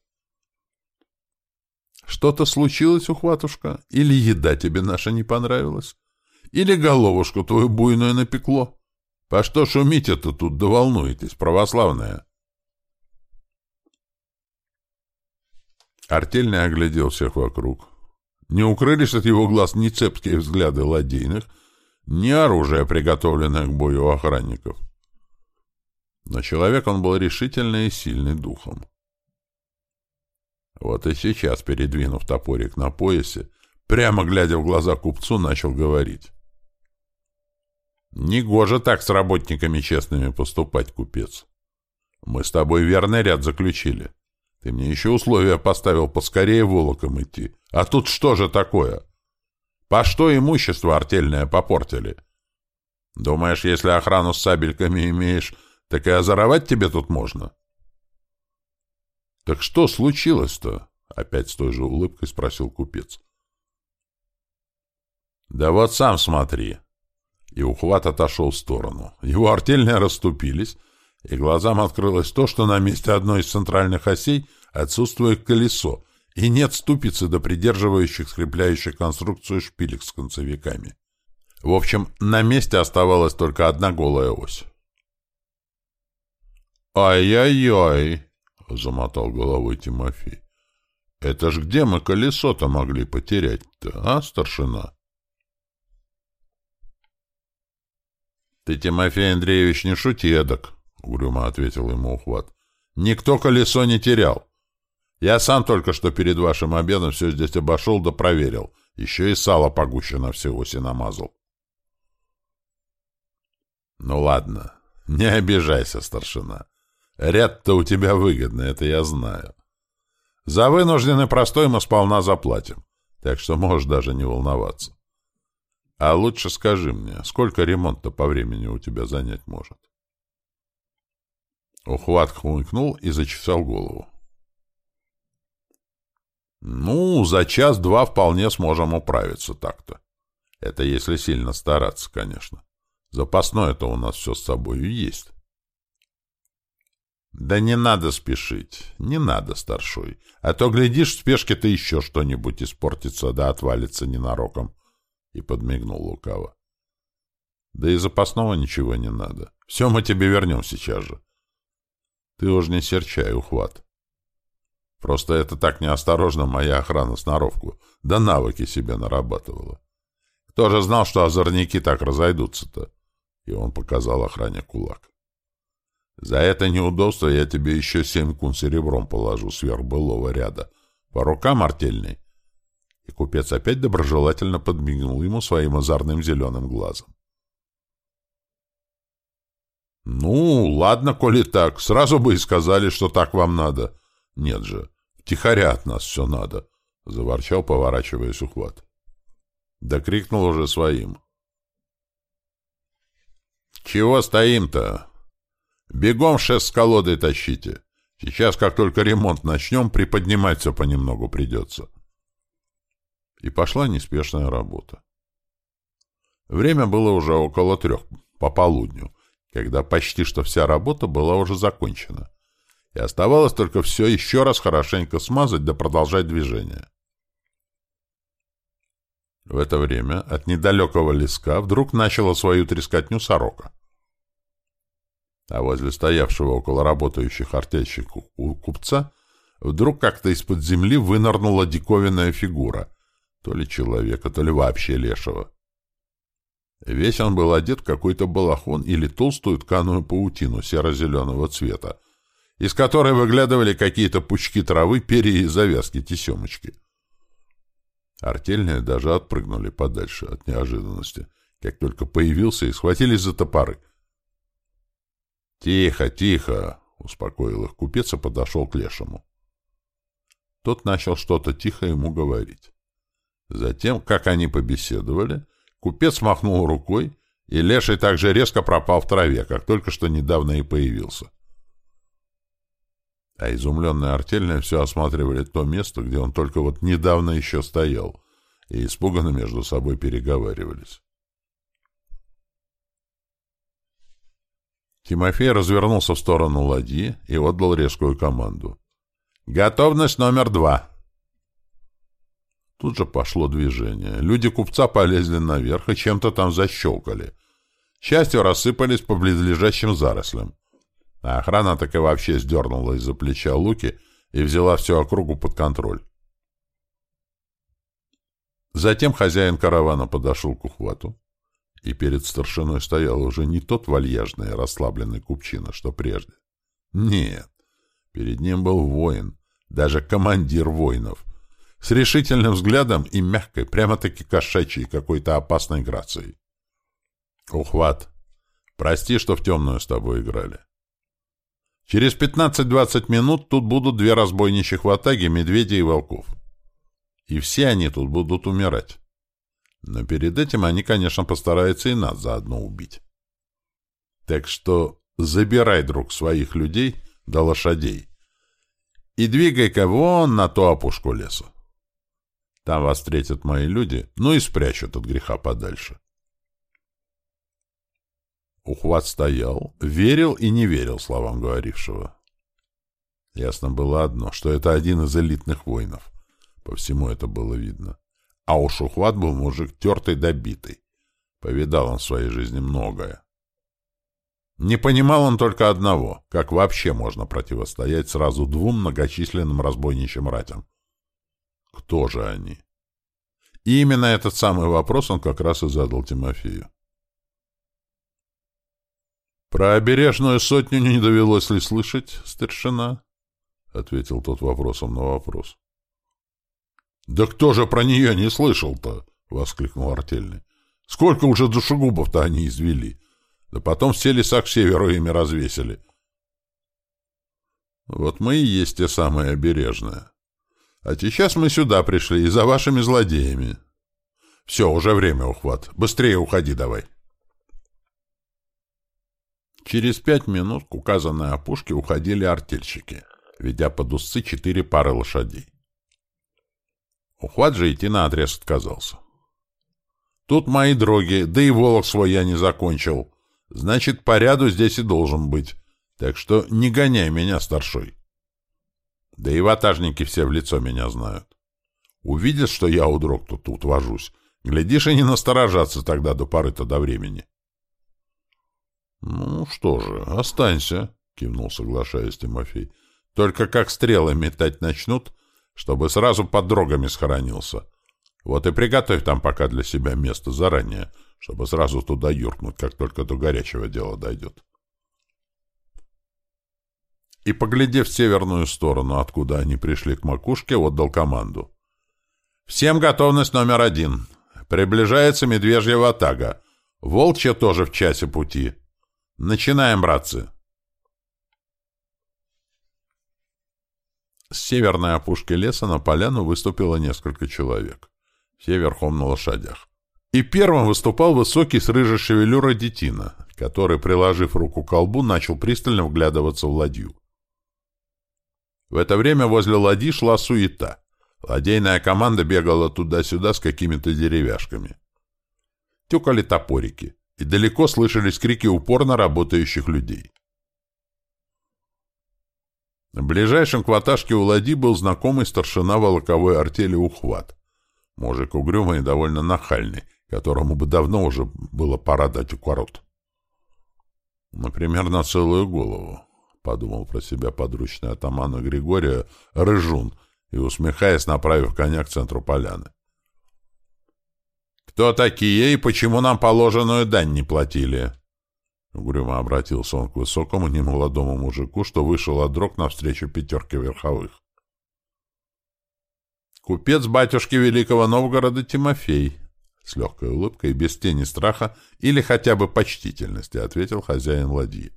«Что-то случилось, Ухватушка? Или еда тебе наша не понравилась? Или головушку твою буйную напекло? По что шумите-то тут да волнуетесь, православная?» Артельный оглядел всех вокруг. Не укрылись от его глаз ни цепкие взгляды ладейных, ни оружие, приготовленное к бою у охранников. Но человек он был решительный и сильный духом. Вот и сейчас, передвинув топорик на поясе, прямо глядя в глаза купцу, начал говорить. «Негоже так с работниками честными поступать, купец. Мы с тобой верный ряд заключили. Ты мне еще условия поставил поскорее волоком идти. А тут что же такое? По что имущество артельное попортили? Думаешь, если охрану с сабельками имеешь, так и озоровать тебе тут можно?» «Так что случилось-то?» — опять с той же улыбкой спросил купец. «Да вот сам смотри». И Ухват отошел в сторону. Его артельные расступились, и глазам открылось то, что на месте одной из центральных осей отсутствует колесо, и нет ступицы до придерживающих, скрепляющих конструкцию шпилек с концевиками. В общем, на месте оставалась только одна голая ось. «Ай-яй-яй!» — замотал головой Тимофей. «Это ж где мы колесо-то могли потерять-то, а, старшина?» «Ты, Тимофей Андреевич, не шути эдак», — угрюмо ответил ему Ухват. «Никто колесо не терял. Я сам только что перед вашим обедом все здесь обошел да проверил. Еще и сало погуще на все оси намазал». «Ну ладно, не обижайся, старшина. Ряд-то у тебя выгодный, это я знаю. За вынужденный простой мы сполна заплатим, так что можешь даже не волноваться. А лучше скажи мне, сколько ремонт-то по времени у тебя занять может?» Ухват хмыкнул и зачесал голову. «Ну, за час-два вполне сможем управиться так-то. Это если сильно стараться, конечно. Запасное-то у нас все с собою есть». «Да не надо спешить, не надо, старшой. А то, глядишь, в спешке-то еще что-нибудь испортится, да отвалится ненароком». И подмигнул лукаво. «Да и запасного ничего не надо. Все мы тебе вернем сейчас же. Ты уж не серчай, Ухват. Просто это так неосторожно моя охрана сноровку, да навыки себе нарабатывала. Кто же знал, что озорники так разойдутся-то?» И он показал охране кулак. «За это неудобство я тебе еще семь кун серебром положу сверх былого ряда. По рукам, артельный?» И купец опять доброжелательно подмигнул ему своим озорным зеленым глазом. «Ну, ладно, коли так. Сразу бы и сказали, что так вам надо. Нет же, втихаря от нас все надо», — заворчал, поворачиваясь Ухват. Да крикнул уже своим. Чего стоим-то? Бегом шест с колодой тащите. Сейчас, как только ремонт начнем, приподнимать все понемногу придется. И пошла неспешная работа. Время было уже около трех, по полудню, когда почти что вся работа была уже закончена. И оставалось только все еще раз хорошенько смазать да продолжать движение. В это время от недалекого леска вдруг начала свою трескотню сорока. А возле стоявшего около работающих артельщиков у купца вдруг как-то из-под земли вынырнула диковинная фигура, то ли человека, то ли вообще лешего. Весь он был одет в какой-то балахон или толстую тканую паутину серо-зеленого цвета, из которой выглядывали какие-то пучки травы, перья и завязки тесемочки. Артельные даже отпрыгнули подальше от неожиданности, как только появился, и схватились за топоры. «Тихо, тихо!» — успокоил их купец и подошел к лешему. Тот начал что-то тихо ему говорить. Затем, как они побеседовали, купец махнул рукой, и леший так же резко пропал в траве, как только что недавно и появился. А изумленные артельные все осматривали то место, где он только вот недавно еще стоял, и испуганно между собой переговаривались. Тимофей развернулся в сторону ладьи и отдал резкую команду. «Готовность номер два!» Тут же пошло движение. Люди купца полезли наверх и чем-то там защелкали. Частью рассыпались по близлежащим зарослям. А охрана так и вообще сдернула из-за плеча луки и взяла всю округу под контроль. Затем хозяин каравана подошел к ухвату, и перед старшиной стоял уже не тот вальяжный и расслабленный купчина, что прежде. Нет, перед ним был воин, даже командир воинов, с решительным взглядом и мягкой, прямо-таки кошачьей какой-то опасной грацией. «Ухват, прости, что в темную с тобой играли. Через пятнадцать-двадцать минут тут будут две разбойничьих ватаги, медведей и волков. И все они тут будут умирать. Но перед этим они, конечно, постараются и нас заодно убить. Так что забирай, друг, своих людей да лошадей и двигай-ка вон на ту опушку леса. Там вас встретят мои люди, ну и спрячут от греха подальше». Ухват стоял, верил и не верил словам говорившего. Ясно было одно, что это один из элитных воинов. По всему это было видно. А уж Ухват был мужик тертый да битый. Повидал он в своей жизни многое. Не понимал он только одного, как вообще можно противостоять сразу двум многочисленным разбойничьим ратям. Кто же они? И именно этот самый вопрос он как раз и задал Тимофею. «Про обережную сотню не довелось ли слышать, старшина?» — ответил тот вопросом на вопрос. «Да кто же про нее не слышал-то?» — воскликнул артельный. «Сколько уже душегубов-то они извели? Да потом все леса к северу ими развесили». «Вот мы и есть те самые обережные. А сейчас мы сюда пришли, и за вашими злодеями. Все, уже время, Ухват. Быстрее уходи давай». Через пять минут к указанной опушке уходили артельщики, ведя под узцы четыре пары лошадей. Ухват же идти наотрез отказался. «Тут мои дроги, да и волок свой я не закончил. Значит, по ряду здесь и должен быть. Так что не гоняй меня, старшой. Да и ватажники все в лицо меня знают. Увидят, что я у дрог тут, тут вожусь. Глядишь, и не насторожатся тогда до поры-то до времени». «Ну что же, останься», — кивнул, соглашаясь Тимофей. «Только как стрелы метать начнут, чтобы сразу под дрогами схоронился. Вот и приготовь там пока для себя место заранее, чтобы сразу туда юркнуть, как только до горячего дела дойдет». И, поглядев в северную сторону, откуда они пришли к макушке, отдал команду. «Всем готовность номер один. Приближается медвежья ватага. Волчья тоже в часе пути. Начинаем, братцы!» С северной опушки леса на поляну выступило несколько человек. Все верхом на лошадях. И первым выступал высокий с рыжей шевелюрой детина, который, приложив руку к колбу, начал пристально вглядываться в ладью. В это время возле ладьи шла суета. Ладейная команда бегала туда-сюда с какими-то деревяшками. Тюкали топорики, и далеко слышались крики упорно работающих людей. Ближайшим к ватажке у ладьи был знакомый старшина волоковой артели Ухват. Мужик угрюмый и довольно нахальный, которому бы давно уже было пора дать укорот. «Например, на целую голову», — подумал про себя подручный атамана Григория Рыжун и, усмехаясь, направив коня к центру поляны. «Кто такие и почему нам положенную дань не платили?» Угрюмо обратился он к высокому немолодому мужику, что вышел от дрог навстречу пятерке верховых. «Купец батюшки Великого Новгорода Тимофей», — с легкой улыбкой, без тени страха или хотя бы почтительности, — ответил хозяин ладьи.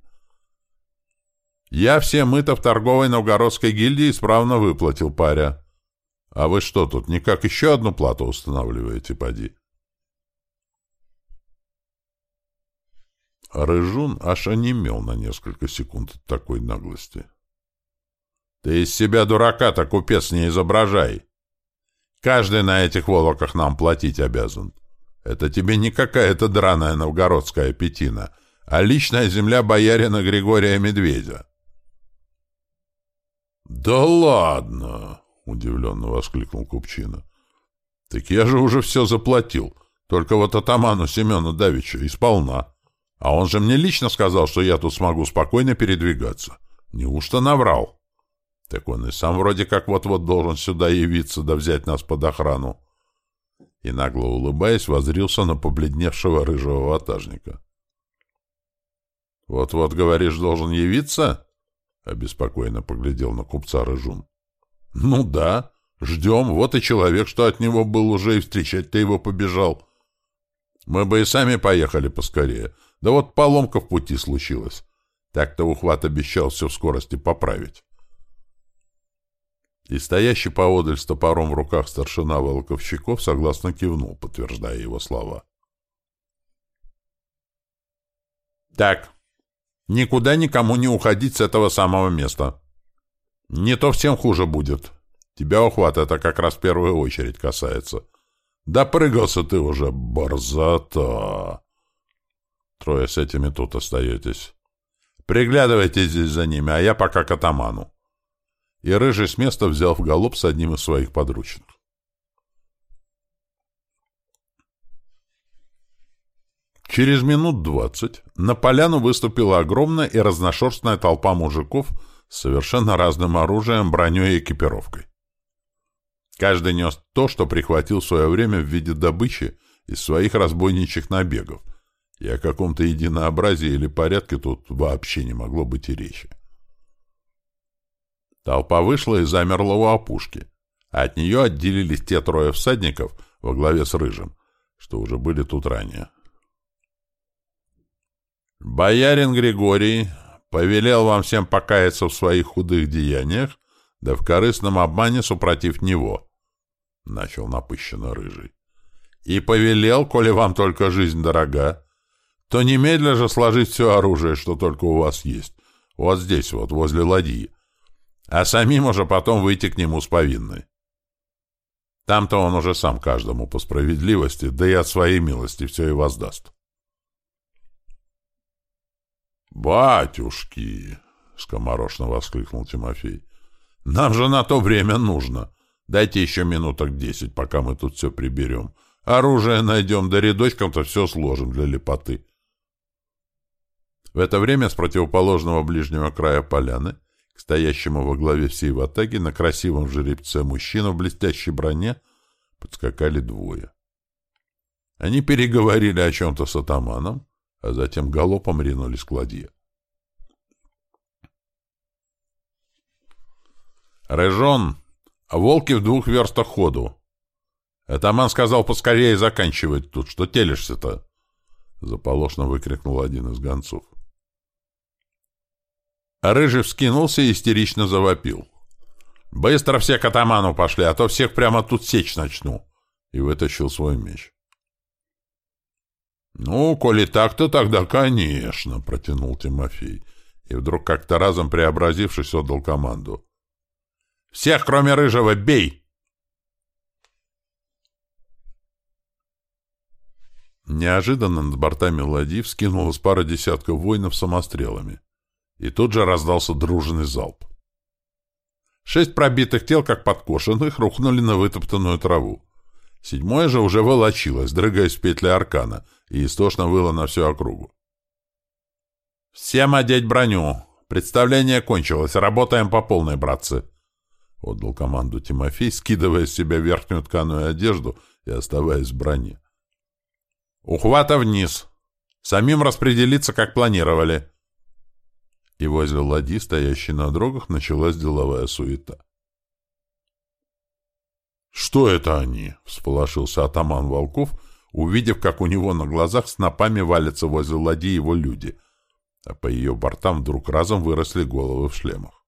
«Я все мыто в торговой новгородской гильдии исправно выплатил, паря. А вы что тут, никак еще одну плату устанавливаете, поди?» Рыжун аж онемел на несколько секунд от такой наглости. «Ты из себя дурака-то, купец, не изображай. Каждый на этих волоках нам платить обязан. Это тебе не какая-то драная новгородская пятина, а личная земля боярина Григория Медведя». «Да ладно!» — удивленно воскликнул купчина. «Так я же уже все заплатил, только вот атаману Семену давеча и сполна. А он же мне лично сказал, что я тут смогу спокойно передвигаться. Неужто наврал? Так он и сам вроде как вот-вот должен сюда явиться да взять нас под охрану». И, нагло улыбаясь, воззрился на побледневшего рыжего ватажника. «Вот-вот, говоришь, должен явиться?» — обеспокоенно поглядел на купца Рыжун. «Ну да, ждем, вот и человек, что от него был уже, и встречать-то его побежал. Мы бы и сами поехали поскорее. Да вот поломка в пути случилась. Так-то Ухват обещал все в скорости поправить». И стоящий поодаль с топором в руках старшина волковщиков согласно кивнул, подтверждая его слова. «Так, никуда никому не уходить с этого самого места. Не то всем хуже будет. Тебя, Ухват, это как раз в первую очередь касается. Допрыгался ты уже, борзота. Трое с этими тут остаетесь. Приглядывайте здесь за ними, а я пока к атаману». И Рыжий с места взял в галоп с одним из своих подручных. Через минут двадцать на поляну выступила огромная и разношерстная толпа мужиков с совершенно разным оружием, броней и экипировкой. Каждый нес то, что прихватил в свое время в виде добычи из своих разбойничьих набегов, и о каком-то единообразии или порядке тут вообще не могло быть и речи. Толпа вышла и замерла у опушки, а от нее отделились те трое всадников во главе с Рыжим, что уже были тут ранее. «Боярин Григорий повелел вам всем покаяться в своих худых деяниях, да в корыстном обмане супротив него», — начал напыщенно Рыжий. «И повелел, коли вам только жизнь дорога, то немедля же сложить все оружие, что только у вас есть, вот здесь вот, возле ладьи, а самим уже потом выйти к нему с повинной. Там-то он уже сам каждому по справедливости, да и от своей милости все и воздаст». «Батюшки!» — скоморошно воскликнул Тимофей. «Нам же на то время нужно. Дайте еще минуток десять, пока мы тут все приберем. Оружие найдем, да рядочком-то все сложим для лепоты». В это время с противоположного ближнего края поляны к стоящему во главе всей ватаги на красивом жеребце мужчину в блестящей броне подскакали двое. Они переговорили о чем-то с атаманом, а затем галопом ринулись к ладье. «Рыжон, волки в двух верстах ходу. Атаман сказал поскорее заканчивать тут, что телишься-то?» — заполошно выкрикнул один из гонцов. А Рыжий вскинулся и истерично завопил. «Быстро все к атаману пошли, а то всех прямо тут сечь начну!» И вытащил свой меч. «Ну, коли так-то, тогда, конечно», — протянул Тимофей. И вдруг, как-то разом преобразившись, отдал команду. «Всех, кроме Рыжего, бей!» Неожиданно над бортами ладьи вскинулась пара десятков воинов с самострелами. И тут же раздался дружный залп. Шесть пробитых тел, как подкошенных, рухнули на вытоптанную траву. Седьмое же уже волочилось, дрыгаясь в петли аркана, и истошно выло на всю округу. «Всем одеть броню! Представление кончилось, работаем по полной, братцы!» — отдал команду Тимофей, скидывая с себя верхнюю тканую одежду и оставаясь в броне. «Ухвата вниз! Самим распределиться, как планировали!» И возле ладьи, стоящей на дрогах, началась деловая суета. «Что это они?» — всполошился атаман Волков, увидев, как у него на глазах снопами валятся возле ладьи его люди, а по ее бортам вдруг разом выросли головы в шлемах.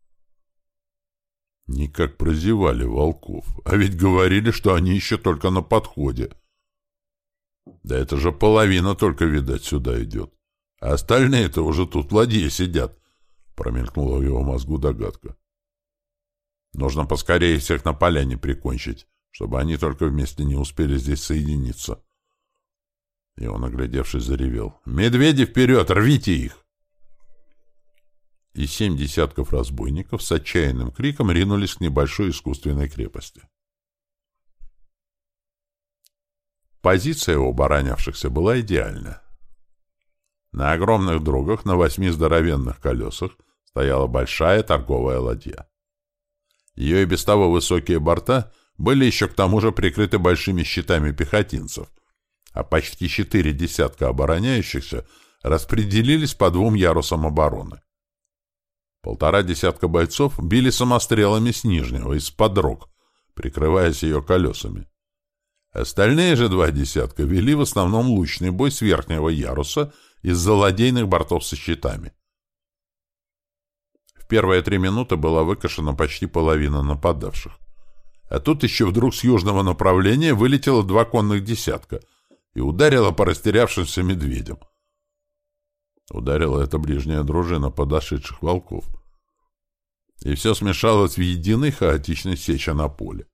Никак прозевали волков, а ведь говорили, что они еще только на подходе. Да это же половина только, видать, сюда идет. А остальные-то уже тут в ладье сидят, промелькнула в его мозгу догадка. Нужно поскорее всех на поляне прикончить, чтобы они только вместе не успели здесь соединиться. И он, оглядевшись, заревел. «Медведи вперед! Рвите их!» И семь десятков разбойников с отчаянным криком ринулись к небольшой искусственной крепости. Позиция у оборонявшихся была идеальна. На огромных дрогах на восьми здоровенных колесах стояла большая торговая ладья. Ее и без того высокие борта были еще к тому же прикрыты большими щитами пехотинцев, а почти четыре десятка обороняющихся распределились по двум ярусам обороны. Полтора десятка бойцов били самострелами с нижнего, из-под рог, прикрываясь ее колесами. Остальные же два десятка вели в основном лучный бой с верхнего яруса из-за ладейных бортов со щитами. В первые три минуты была выкашена почти половина нападавших. А тут еще вдруг с южного направления вылетело два конных десятка и ударило по растерявшимся медведям. Ударила эта ближняя дружина подошедших волков. И все смешалось в единой хаотичной сече на поле.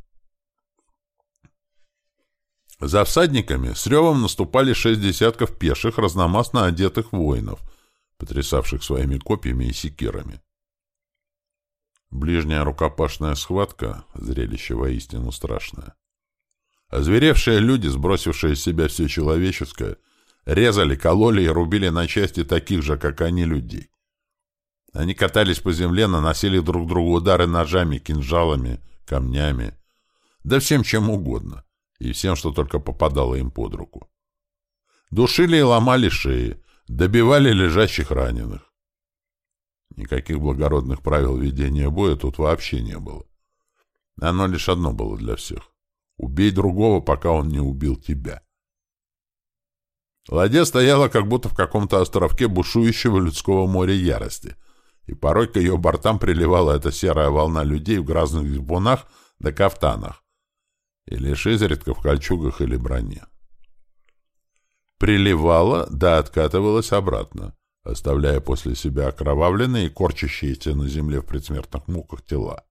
За всадниками с ревом наступали шесть десятков пеших, разномастно одетых воинов, потрясавших своими копьями и секирами. Ближняя рукопашная схватка — зрелище воистину страшное. Озверевшие люди, сбросившие с себя все человеческое, резали, кололи и рубили на части таких же, как они, людей. Они катались по земле, наносили друг другу удары ножами, кинжалами, камнями, да всем чем угодно, и всем, что только попадало им под руку. Душили и ломали шеи, добивали лежащих раненых. Никаких благородных правил ведения боя тут вообще не было. Оно лишь одно было для всех — убей другого, пока он не убил тебя. Ладья стояла как будто в каком-то островке бушующего людского моря ярости, и порой к ее бортам приливала эта серая волна людей в грязных зибунах да кафтанах, и лишь изредка в кольчугах или броне. Приливала, да откатывалась обратно, оставляя после себя окровавленные и корчащиеся на земле в предсмертных муках тела.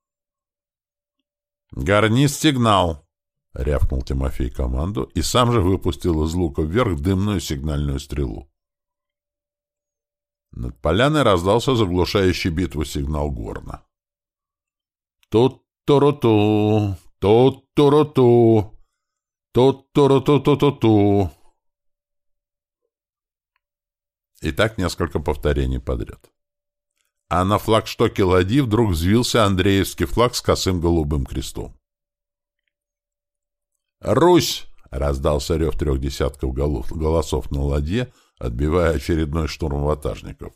«Гарнист сигнал!» — рявкнул Тимофей команду и сам же выпустил из лука вверх дымную сигнальную стрелу. Над поляной раздался заглушающий битву сигнал горна. «Тут-туру-ту! Тут-туру-ту! Тут-туру-ту-ту-ту-ту!» И так несколько повторений подряд. А на флагштоке ладьи вдруг взвился Андреевский флаг с косым голубым крестом. «Русь!» — раздался рев трех десятков голов, голосов на ладье, отбивая очередной штурм ватажников.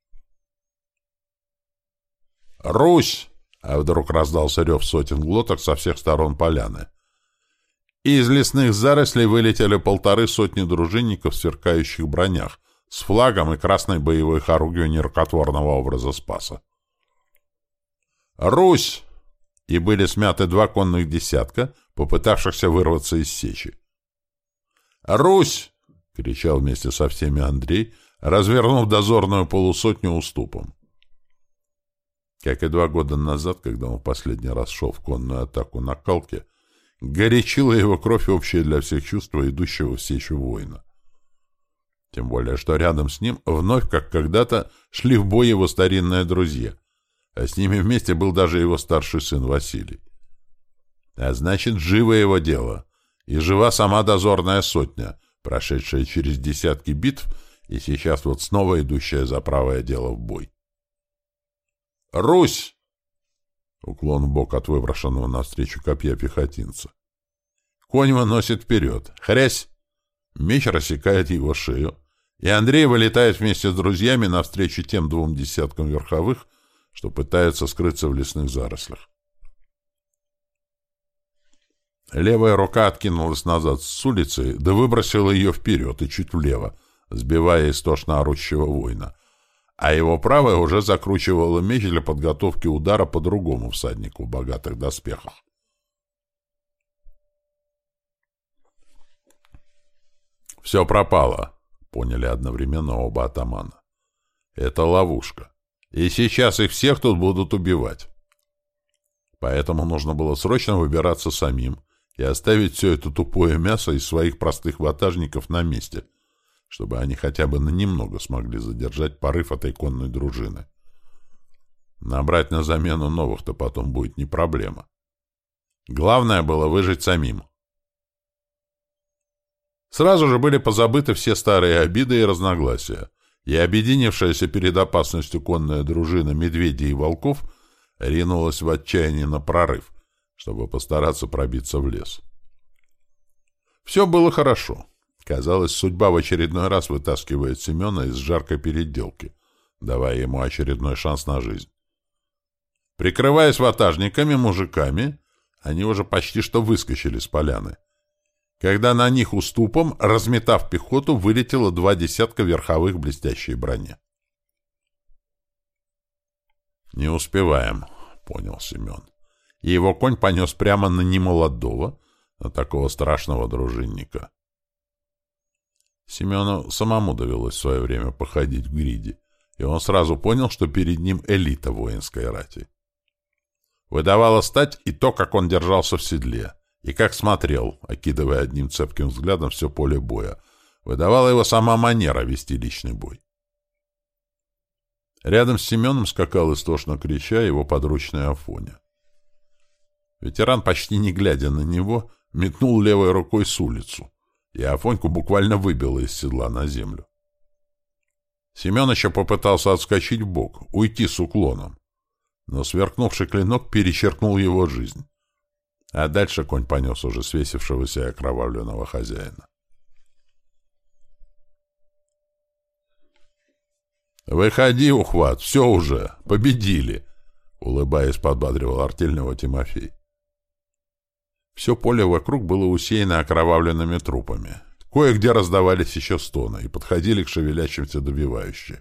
«Русь!» — а вдруг раздался рев сотен глоток со всех сторон поляны. И из лесных зарослей вылетели полторы сотни дружинников в сверкающих бронях, с флагом и красной боевой хоругвью нерукотворного образа Спаса. «Русь!» И были смяты два конных десятка, попытавшихся вырваться из сечи. «Русь!» — кричал вместе со всеми Андрей, развернув дозорную полусотню уступом. Как и два года назад, когда он в последний раз шел в конную атаку на Калке, горячила его кровь общая для всех чувства идущего в сечу воина. Тем более, что рядом с ним вновь, как когда-то, шли в бой его старинные друзья, а с ними вместе был даже его старший сын Василий. А значит, живо его дело, и жива сама дозорная сотня, прошедшая через десятки битв и сейчас вот снова идущая за правое дело в бой. «Русь!» — уклон в бок от выброшенного навстречу копья пехотинца. Конь выносит вперед. Хрясь! Меч рассекает его шею, и Андрей вылетает вместе с друзьями навстречу тем двум десяткам верховых, что пытаются скрыться в лесных зарослях. Левая рука откинулась назад с улицы, да выбросила ее вперед и чуть влево, сбивая истошно орущего воина, а его правая уже закручивала меч для подготовки удара по другому всаднику в богатых доспехах. «Все пропало», — поняли одновременно оба атамана. «Это ловушка, и сейчас их всех тут будут убивать». Поэтому нужно было срочно выбираться самим и оставить все это тупое мясо из своих простых ватажников на месте, чтобы они хотя бы на немного смогли задержать порыв этой конной дружины. Набрать на замену новых-то потом будет не проблема. Главное было выжить самим. Сразу же были позабыты все старые обиды и разногласия, и объединившаяся перед опасностью конная дружина медведей и волков ринулась в отчаянии на прорыв, чтобы постараться пробиться в лес. Все было хорошо. Казалось, судьба в очередной раз вытаскивает Семена из жаркой переделки, давая ему очередной шанс на жизнь. Прикрываясь ватажниками, мужиками, они уже почти что выскочили с поляны, когда на них уступом, разметав пехоту, вылетело два десятка верховых в блестящей броне. «Не успеваем», — понял Семен. И его конь понес прямо на немолодого, на такого страшного дружинника. Семену самому довелось в свое время походить в гриде, и он сразу понял, что перед ним элита воинской рати. Выдавало стать и то, как он держался в седле, и как смотрел, окидывая одним цепким взглядом все поле боя. Выдавала его сама манера вести личный бой. Рядом с Семеном скакал истошно крича его подручный Афоня. Ветеран, почти не глядя на него, метнул левой рукой с улицу, и Афоньку буквально выбило из седла на землю. Семен еще попытался отскочить вбок, уйти с уклоном, но сверкнувший клинок перечеркнул его жизнь, а дальше конь понес уже свесившегося и окровавленного хозяина. «Выходи, ухват, все уже, победили!» — улыбаясь, подбадривал артельного Тимофей. Все поле вокруг было усеяно окровавленными трупами. Кое-где раздавались еще стоны и подходили к шевелящимся добивающие.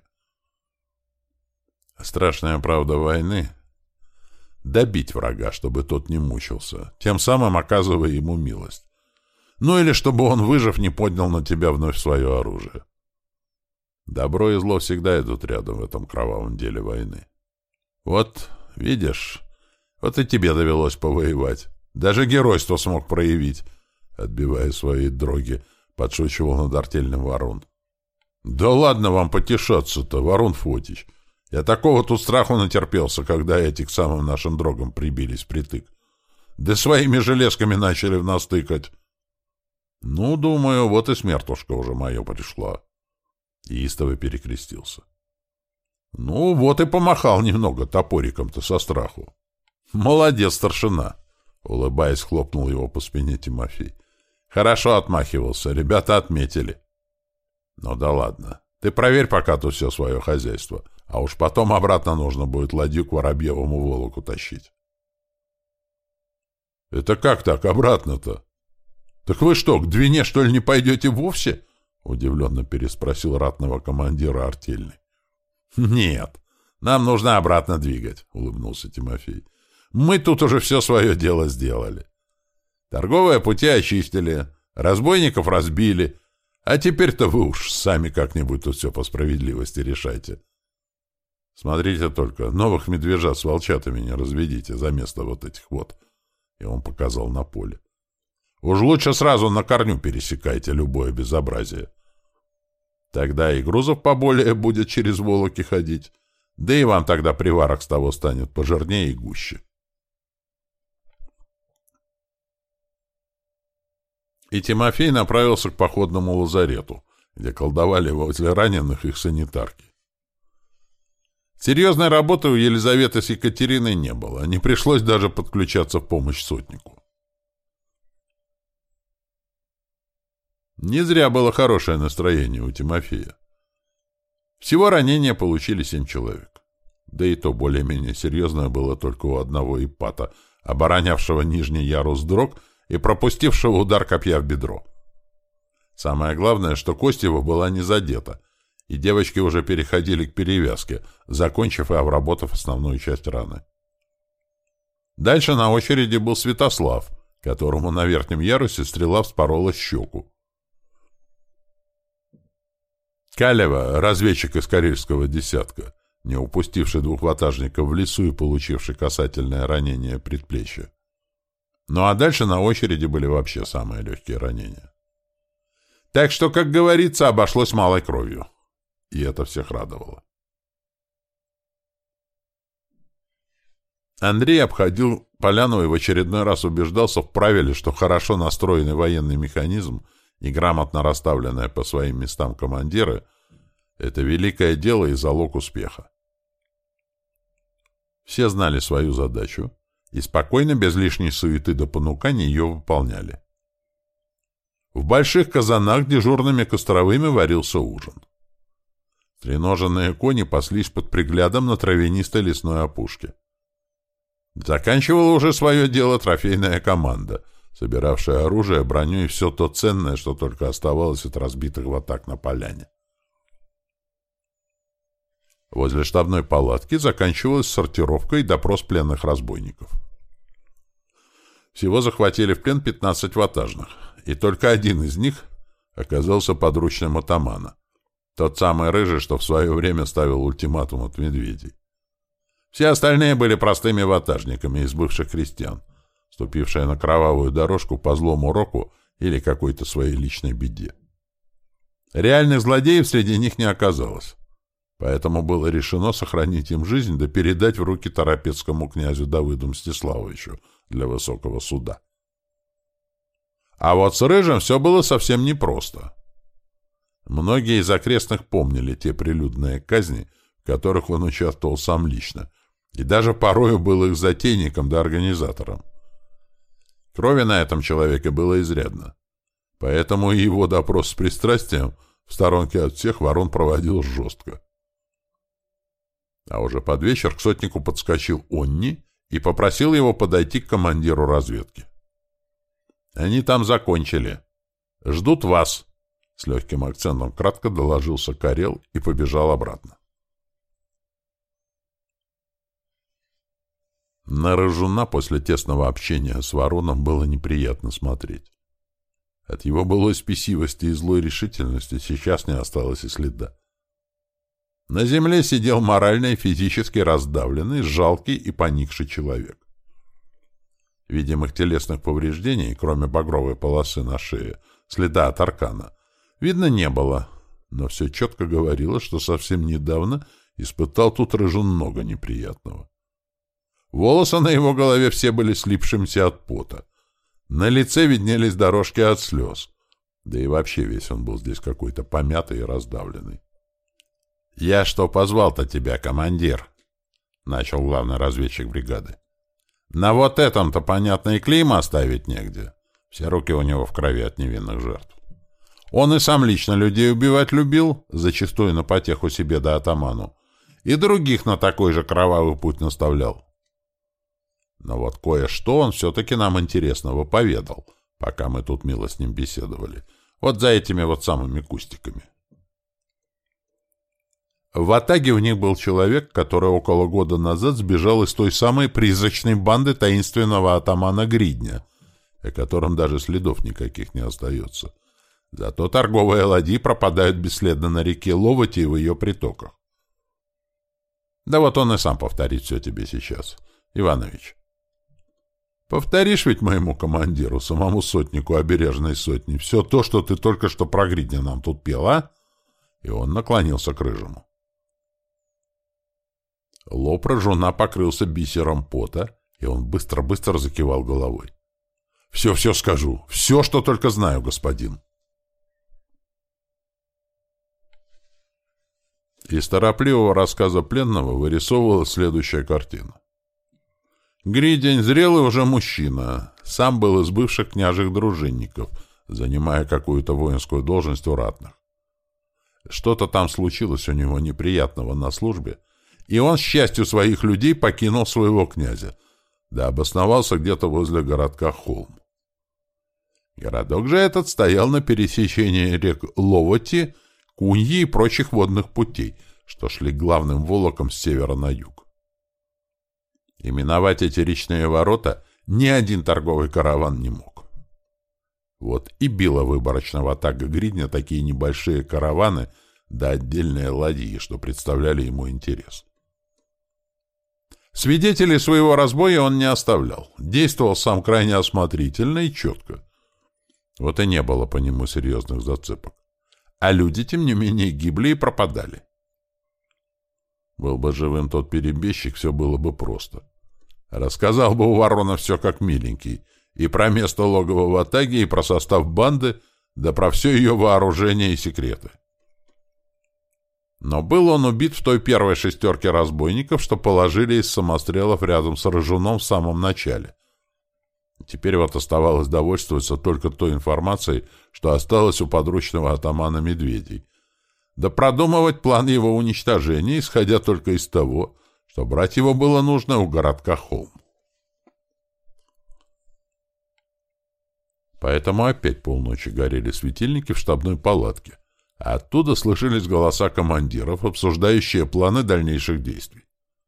Страшная правда войны — добить врага, чтобы тот не мучился, тем самым оказывая ему милость. Ну или чтобы он, выжив, не поднял на тебя вновь свое оружие. Добро и зло всегда идут рядом в этом кровавом деле войны. Вот, видишь, вот и тебе довелось повоевать. Даже геройство смог проявить, отбивая свои дроги, подшучивал над артельным Варун. Да ладно вам потешаться-то, Варун Фотич. Я такого тут страху натерпелся, когда эти к самым нашим дрогам прибились впритык. Да своими железками начали в нас тыкать. Ну, думаю, вот и смертушка уже моя пришла. И истово перекрестился. Ну, вот и помахал немного топориком-то со страху. Молодец, старшина! Улыбаясь, хлопнул его по спине Тимофей. Хорошо отмахивался, ребята отметили. Ну да ладно, ты проверь пока тут все свое хозяйство, а уж потом обратно нужно будет ладью к Воробьевому Волоку тащить. Это как так обратно-то? Так вы что, к Двине, что ли, не пойдете вовсе? Удивленно переспросил ратного командира артельный. Нет, нам нужно обратно двигать, улыбнулся Тимофей. Мы тут уже все свое дело сделали. Торговые пути очистили, разбойников разбили, А теперь-то вы уж сами как-нибудь тут все по справедливости решайте. Смотрите только, новых медвежат с волчатами не разведите за место вот этих вот. И он показал на поле. Уж лучше сразу на корню пересекайте любое безобразие. Тогда и грузов поболее будет через волоки ходить, да и вам тогда приварок с того станет пожирнее и гуще. И Тимофей направился к походному лазарету, где колдовали возле раненых их санитарки. Серьезной работы у Елизаветы с Екатериной не было, не пришлось даже подключаться в помощь сотнику. Не зря было хорошее настроение у Тимофея. Всего ранения получили семь человек. Да и то более-менее серьезное было только у одного Ипата, оборонявшего нижний ярус дрог и пропустившего удар копья в бедро. Самое главное, что кость его была не задета, и девочки уже переходили к перевязке, закончив и обработав основную часть раны. Дальше на очереди был Святослав, которому на верхнем ярусе стрела вспорола щеку. Калева, разведчик из карельского десятка, не упустивший двух ватажников в лесу и получивший касательное ранение предплечья. Ну а дальше на очереди были вообще самые легкие ранения. Так что, как говорится, обошлось малой кровью. И это всех радовало. Андрей обходил поляну и в очередной раз убеждался в правиле, что хорошо настроенный военный механизм и грамотно расставленные по своим местам командиры — это великое дело и залог успеха. Все знали свою задачу и спокойно, без лишней суеты до понуканий, ее выполняли. В больших казанах дежурными костровыми варился ужин. Треноженные кони паслись под приглядом на травянистой лесной опушке. Заканчивала уже свое дело трофейная команда, собиравшая оружие, броню и все то ценное, что только оставалось от разбитых в атак на поляне. Возле штабной палатки заканчивалась сортировка и допрос пленных разбойников. Всего захватили в плен пятнадцать ватажных, и только один из них оказался подручным атамана, тот самый рыжий, что в свое время ставил ультиматум от медведей. Все остальные были простыми ватажниками из бывших крестьян, ступившие на кровавую дорожку по злому року или какой-то своей личной беде. Реальных злодеев среди них не оказалось, поэтому было решено сохранить им жизнь да передать в руки торопецкому князю Давыду Мстиславовичу для высокого суда. А вот с Рыжим все было совсем непросто. Многие из окрестных помнили те прилюдные казни, в которых он участвовал сам лично, и даже порою был их затейником да организатором. Крови на этом человеке было изрядно, поэтому и его допрос с пристрастием в сторонке от всех ворон проводил жестко. А уже под вечер к сотнику подскочил Онни и попросил его подойти к командиру разведки. «Они там закончили. Ждут вас», — с легким акцентом кратко доложился Карел и побежал обратно. На Рыжуна после тесного общения с Вороном было неприятно смотреть. От его былой спесивости и злой решительности сейчас не осталось и следа. На земле сидел морально и физически раздавленный, жалкий и поникший человек. Видимых телесных повреждений, кроме багровой полосы на шее, следа от аркана, видно не было, но все четко говорило, что совсем недавно испытал тут Рыжун много неприятного. Волосы на его голове все были слипшимся от пота. На лице виднелись дорожки от слез. Да и вообще весь он был здесь какой-то помятый и раздавленный. — Я что позвал-то тебя, командир? — начал главный разведчик бригады. — На вот этом-то, понятно, и клейма оставить негде. Все руки у него в крови от невинных жертв. Он и сам лично людей убивать любил, зачастую на потеху себе да атаману, и других на такой же кровавый путь наставлял. Но вот кое-что он все-таки нам интересного поведал, пока мы тут мило с ним беседовали. Вот за этими вот самыми кустиками. В Атаге у них был человек, который около года назад сбежал из той самой призрачной банды таинственного атамана Гридня, о котором даже следов никаких не остается. Зато торговые ладьи пропадают бесследно на реке Ловоти и в ее притоках. Да вот он и сам повторит все тебе сейчас, Иванович. Повторишь ведь моему командиру, самому сотнику обережной сотни, все то, что ты только что про Гридня нам тут пел, а? И он наклонился к Рыжему. Лоб Рыжуна покрылся бисером пота, и он быстро-быстро закивал головой. «Все-все скажу, все, что только знаю, господин». Из торопливого рассказа пленного вырисовывалась следующая картина. Гридень зрелый уже мужчина, сам был из бывших княжих дружинников, занимая какую-то воинскую должность у ратных. Что-то там случилось у него неприятного на службе, и он, с счастью своих людей, покинул своего князя, да обосновался где-то возле городка Холм. Городок же этот стоял на пересечении рек Ловоти, Куньи и прочих водных путей, что шли главным волоком с севера на юг. Именовать эти речные ворота ни один торговый караван не мог. Вот и била выборочно в атака Гридня такие небольшие караваны да отдельные ладьи, что представляли ему интерес. Свидетелей своего разбоя он не оставлял, действовал сам крайне осмотрительно и четко. Вот и не было по нему серьезных зацепок. А люди, тем не менее, гибли и пропадали. Был бы живым тот перебежчик, все было бы просто. Рассказал бы у Ворона все как миленький, и про место логова в Атаге, и про состав банды, да про все ее вооружение и секреты. Но был он убит в той первой шестерке разбойников, что положили из самострелов рядом с Рыжуном в самом начале. Теперь вот оставалось довольствоваться только той информацией, что осталось у подручного атамана Медведей, да продумывать план его уничтожения, исходя только из того, что брать его было нужно у городка Холм. Поэтому опять полночи горели светильники в штабной палатке, а оттуда слышались голоса командиров, обсуждающие планы дальнейших действий.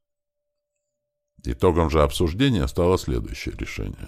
Итогом же обсуждения стало следующее решение.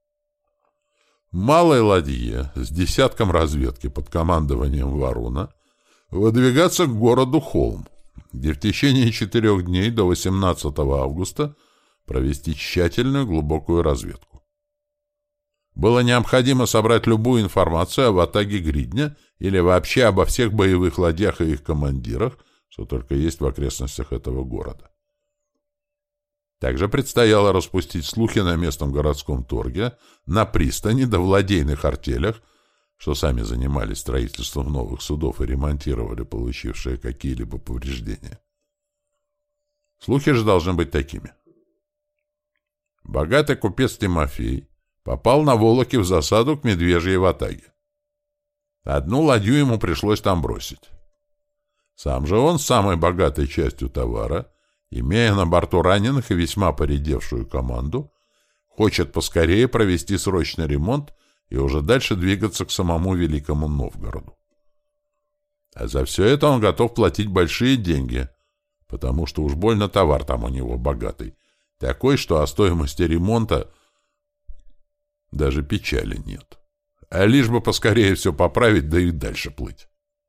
Малой ладье с десятком разведки под командованием Ворона выдвигаться к городу Холм, где в течение четырех дней до восемнадцатого августа провести тщательную глубокую разведку. Было необходимо собрать любую информацию об атаке Гридня или вообще обо всех боевых ладьях и их командирах, что только есть в окрестностях этого города. Также предстояло распустить слухи на местном городском торге, на пристани да владейных артелях, что сами занимались строительством новых судов и ремонтировали получившие какие-либо повреждения. Слухи же должны быть такими. Богатый купец Тимофей попал на Волоке в засаду к Медвежьей ватаге. Одну ладью ему пришлось там бросить. Сам же он с самой богатой частью товара, имея на борту раненых и весьма поредевшую команду, хочет поскорее провести срочный ремонт и уже дальше двигаться к самому Великому Новгороду. А за все это он готов платить большие деньги, потому что уж больно товар там у него богатый, такой, что о стоимости ремонта даже печали нет. А лишь бы поскорее все поправить, да и дальше плыть.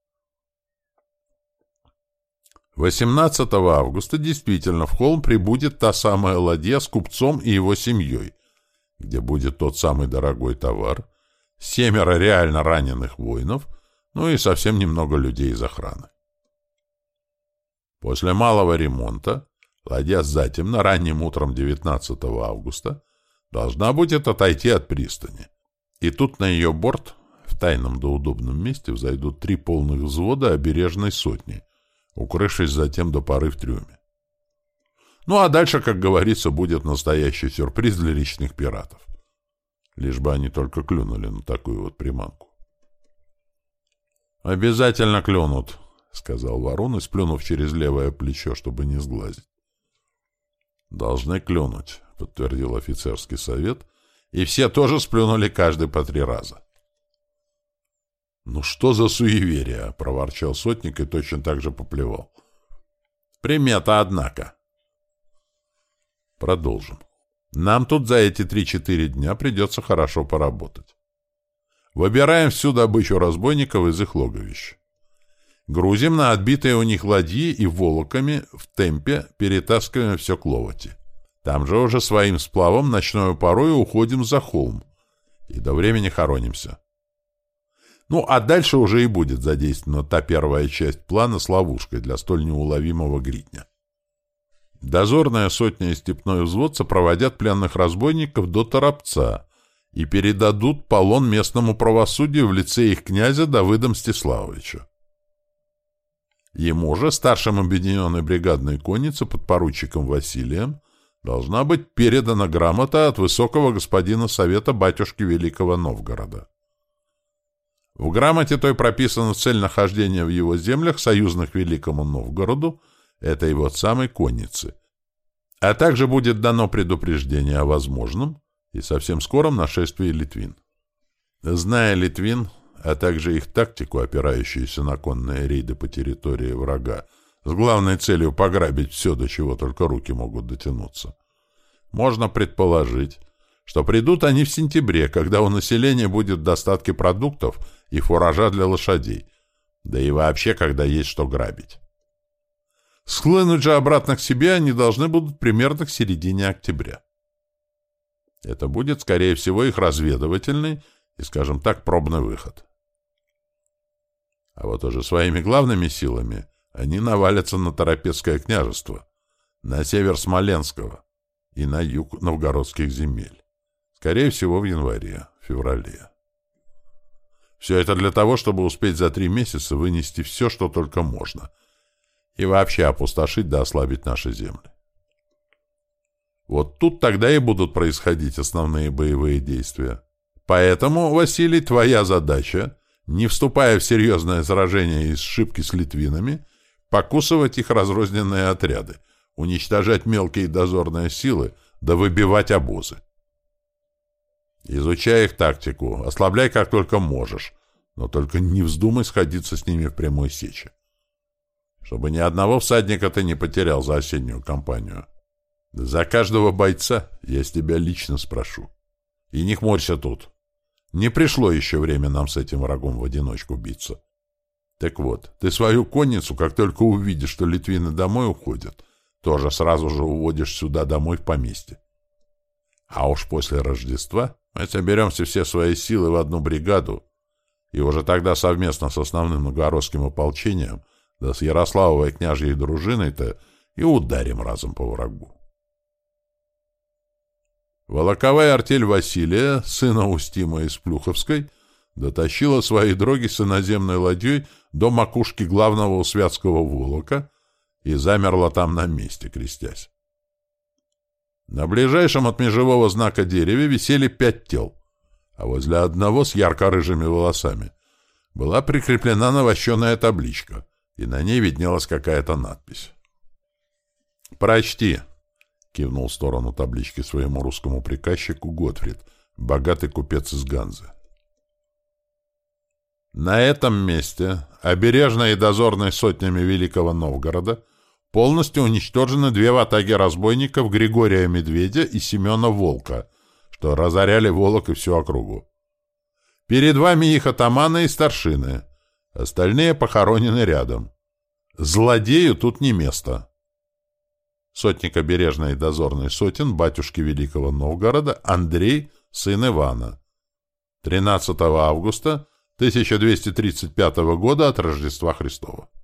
восемнадцатого августа действительно в Холм прибудет та самая ладья с купцом и его семьей, где будет тот самый дорогой товар, семеро реально раненых воинов, ну и совсем немного людей из охраны. После малого ремонта ладья затемно ранним утром девятнадцатого августа должна будет отойти от пристани, и тут на ее борт в тайном да удобном месте взойдут три полных взвода обережной сотни, укрывшись затем до поры в трюме. Ну а дальше, как говорится, будет настоящий сюрприз для речных пиратов. Лишь бы они только клюнули на такую вот приманку. «Обязательно клюнут», — сказал Ворон, и сплюнув через левое плечо, чтобы не сглазить. «Должны клюнуть», — подтвердил офицерский совет, и все тоже сплюнули каждый по три раза. «Ну что за суеверие?» — проворчал сотник и точно так же поплевал. «Примета, однако». Продолжим. Нам тут за эти три-четыре дня придется хорошо поработать. Выбираем всю добычу разбойников из их логовищ. Грузим на отбитые у них ладьи и волоками в темпе перетаскиваем все к Ловоти. Там же уже своим сплавом ночную порою уходим за холм и до времени хоронимся. Ну, а дальше уже и будет задействована та первая часть плана с ловушкой для столь неуловимого гридня. Дозорная сотня и степной взвод сопроводят пленных разбойников до Торопца и передадут полон местному правосудию в лице их князя Давыда Мстиславовича. Ему же, старшим объединенной бригадной конницы подпоручиком Василием, должна быть передана грамота от высокого господина совета батюшки Великого Новгорода. В грамоте той прописана цель нахождения в его землях союзных Великому Новгороду, этой вот самой конницы, а также будет дано предупреждение о возможном и совсем скором нашествии литвин. Зная литвин, а также их тактику, опирающуюся на конные рейды по территории врага, с главной целью пограбить все, до чего только руки могут дотянуться, можно предположить, что придут они в сентябре, когда у населения будет в достатке продуктов и фуража для лошадей, да и вообще, когда есть что грабить. Схлынуть же обратно к себе они должны будут примерно к середине октября. Это будет, скорее всего, их разведывательный и, скажем так, пробный выход. А вот уже своими главными силами они навалятся на Торопецкое княжество, на север Смоленского и на юг новгородских земель. Скорее всего, в январе-феврале. Все это для того, чтобы успеть за три месяца вынести все, что только можно, и вообще опустошить да ослабить наши земли. Вот тут тогда и будут происходить основные боевые действия. Поэтому, Василий, твоя задача, не вступая в серьезное сражение и сшибки с литвинами, покусывать их разрозненные отряды, уничтожать мелкие дозорные силы, да выбивать обозы. Изучай их тактику, ослабляй как только можешь, но только не вздумай сходиться с ними в прямой сече. Чтобы ни одного всадника ты не потерял за осеннюю кампанию. За каждого бойца я с тебя лично спрошу. И не хмурься тут. Не пришло еще время нам с этим врагом в одиночку биться. Так вот, ты свою конницу, как только увидишь, что литвины домой уходят, тоже сразу же уводишь сюда домой в поместье. А уж после Рождества мы соберемся все свои силы в одну бригаду, и уже тогда совместно с основным новгородским ополчением, да с Ярославовой княжьей дружиной-то, и ударим разом по врагу. Волоковая артель Василия, сына Устима из Плюховской, дотащила свои дроги с иноземной ладьей до макушки главного усвятского волока и замерла там на месте, крестясь. На ближайшем от межевого знака дереве висели пять тел, а возле одного с ярко-рыжими волосами была прикреплена навощенная табличка, и на ней виднелась какая-то надпись. «Прочти», — кивнул в сторону таблички своему русскому приказчику Готфрид, богатый купец из Ганзы. На этом месте, обережной и дозорной сотнями Великого Новгорода, полностью уничтожены две ватаги разбойников Григория Медведя и Семена Волка, что разоряли Волок и всю округу. Перед вами их атаманы и старшины, остальные похоронены рядом. Злодею тут не место. Сотник обережной и дозорной сотен батюшки Великого Новгорода Андрей, сын Ивана. тринадцатого августа тысяча двести тридцать пятого года от Рождества Христова.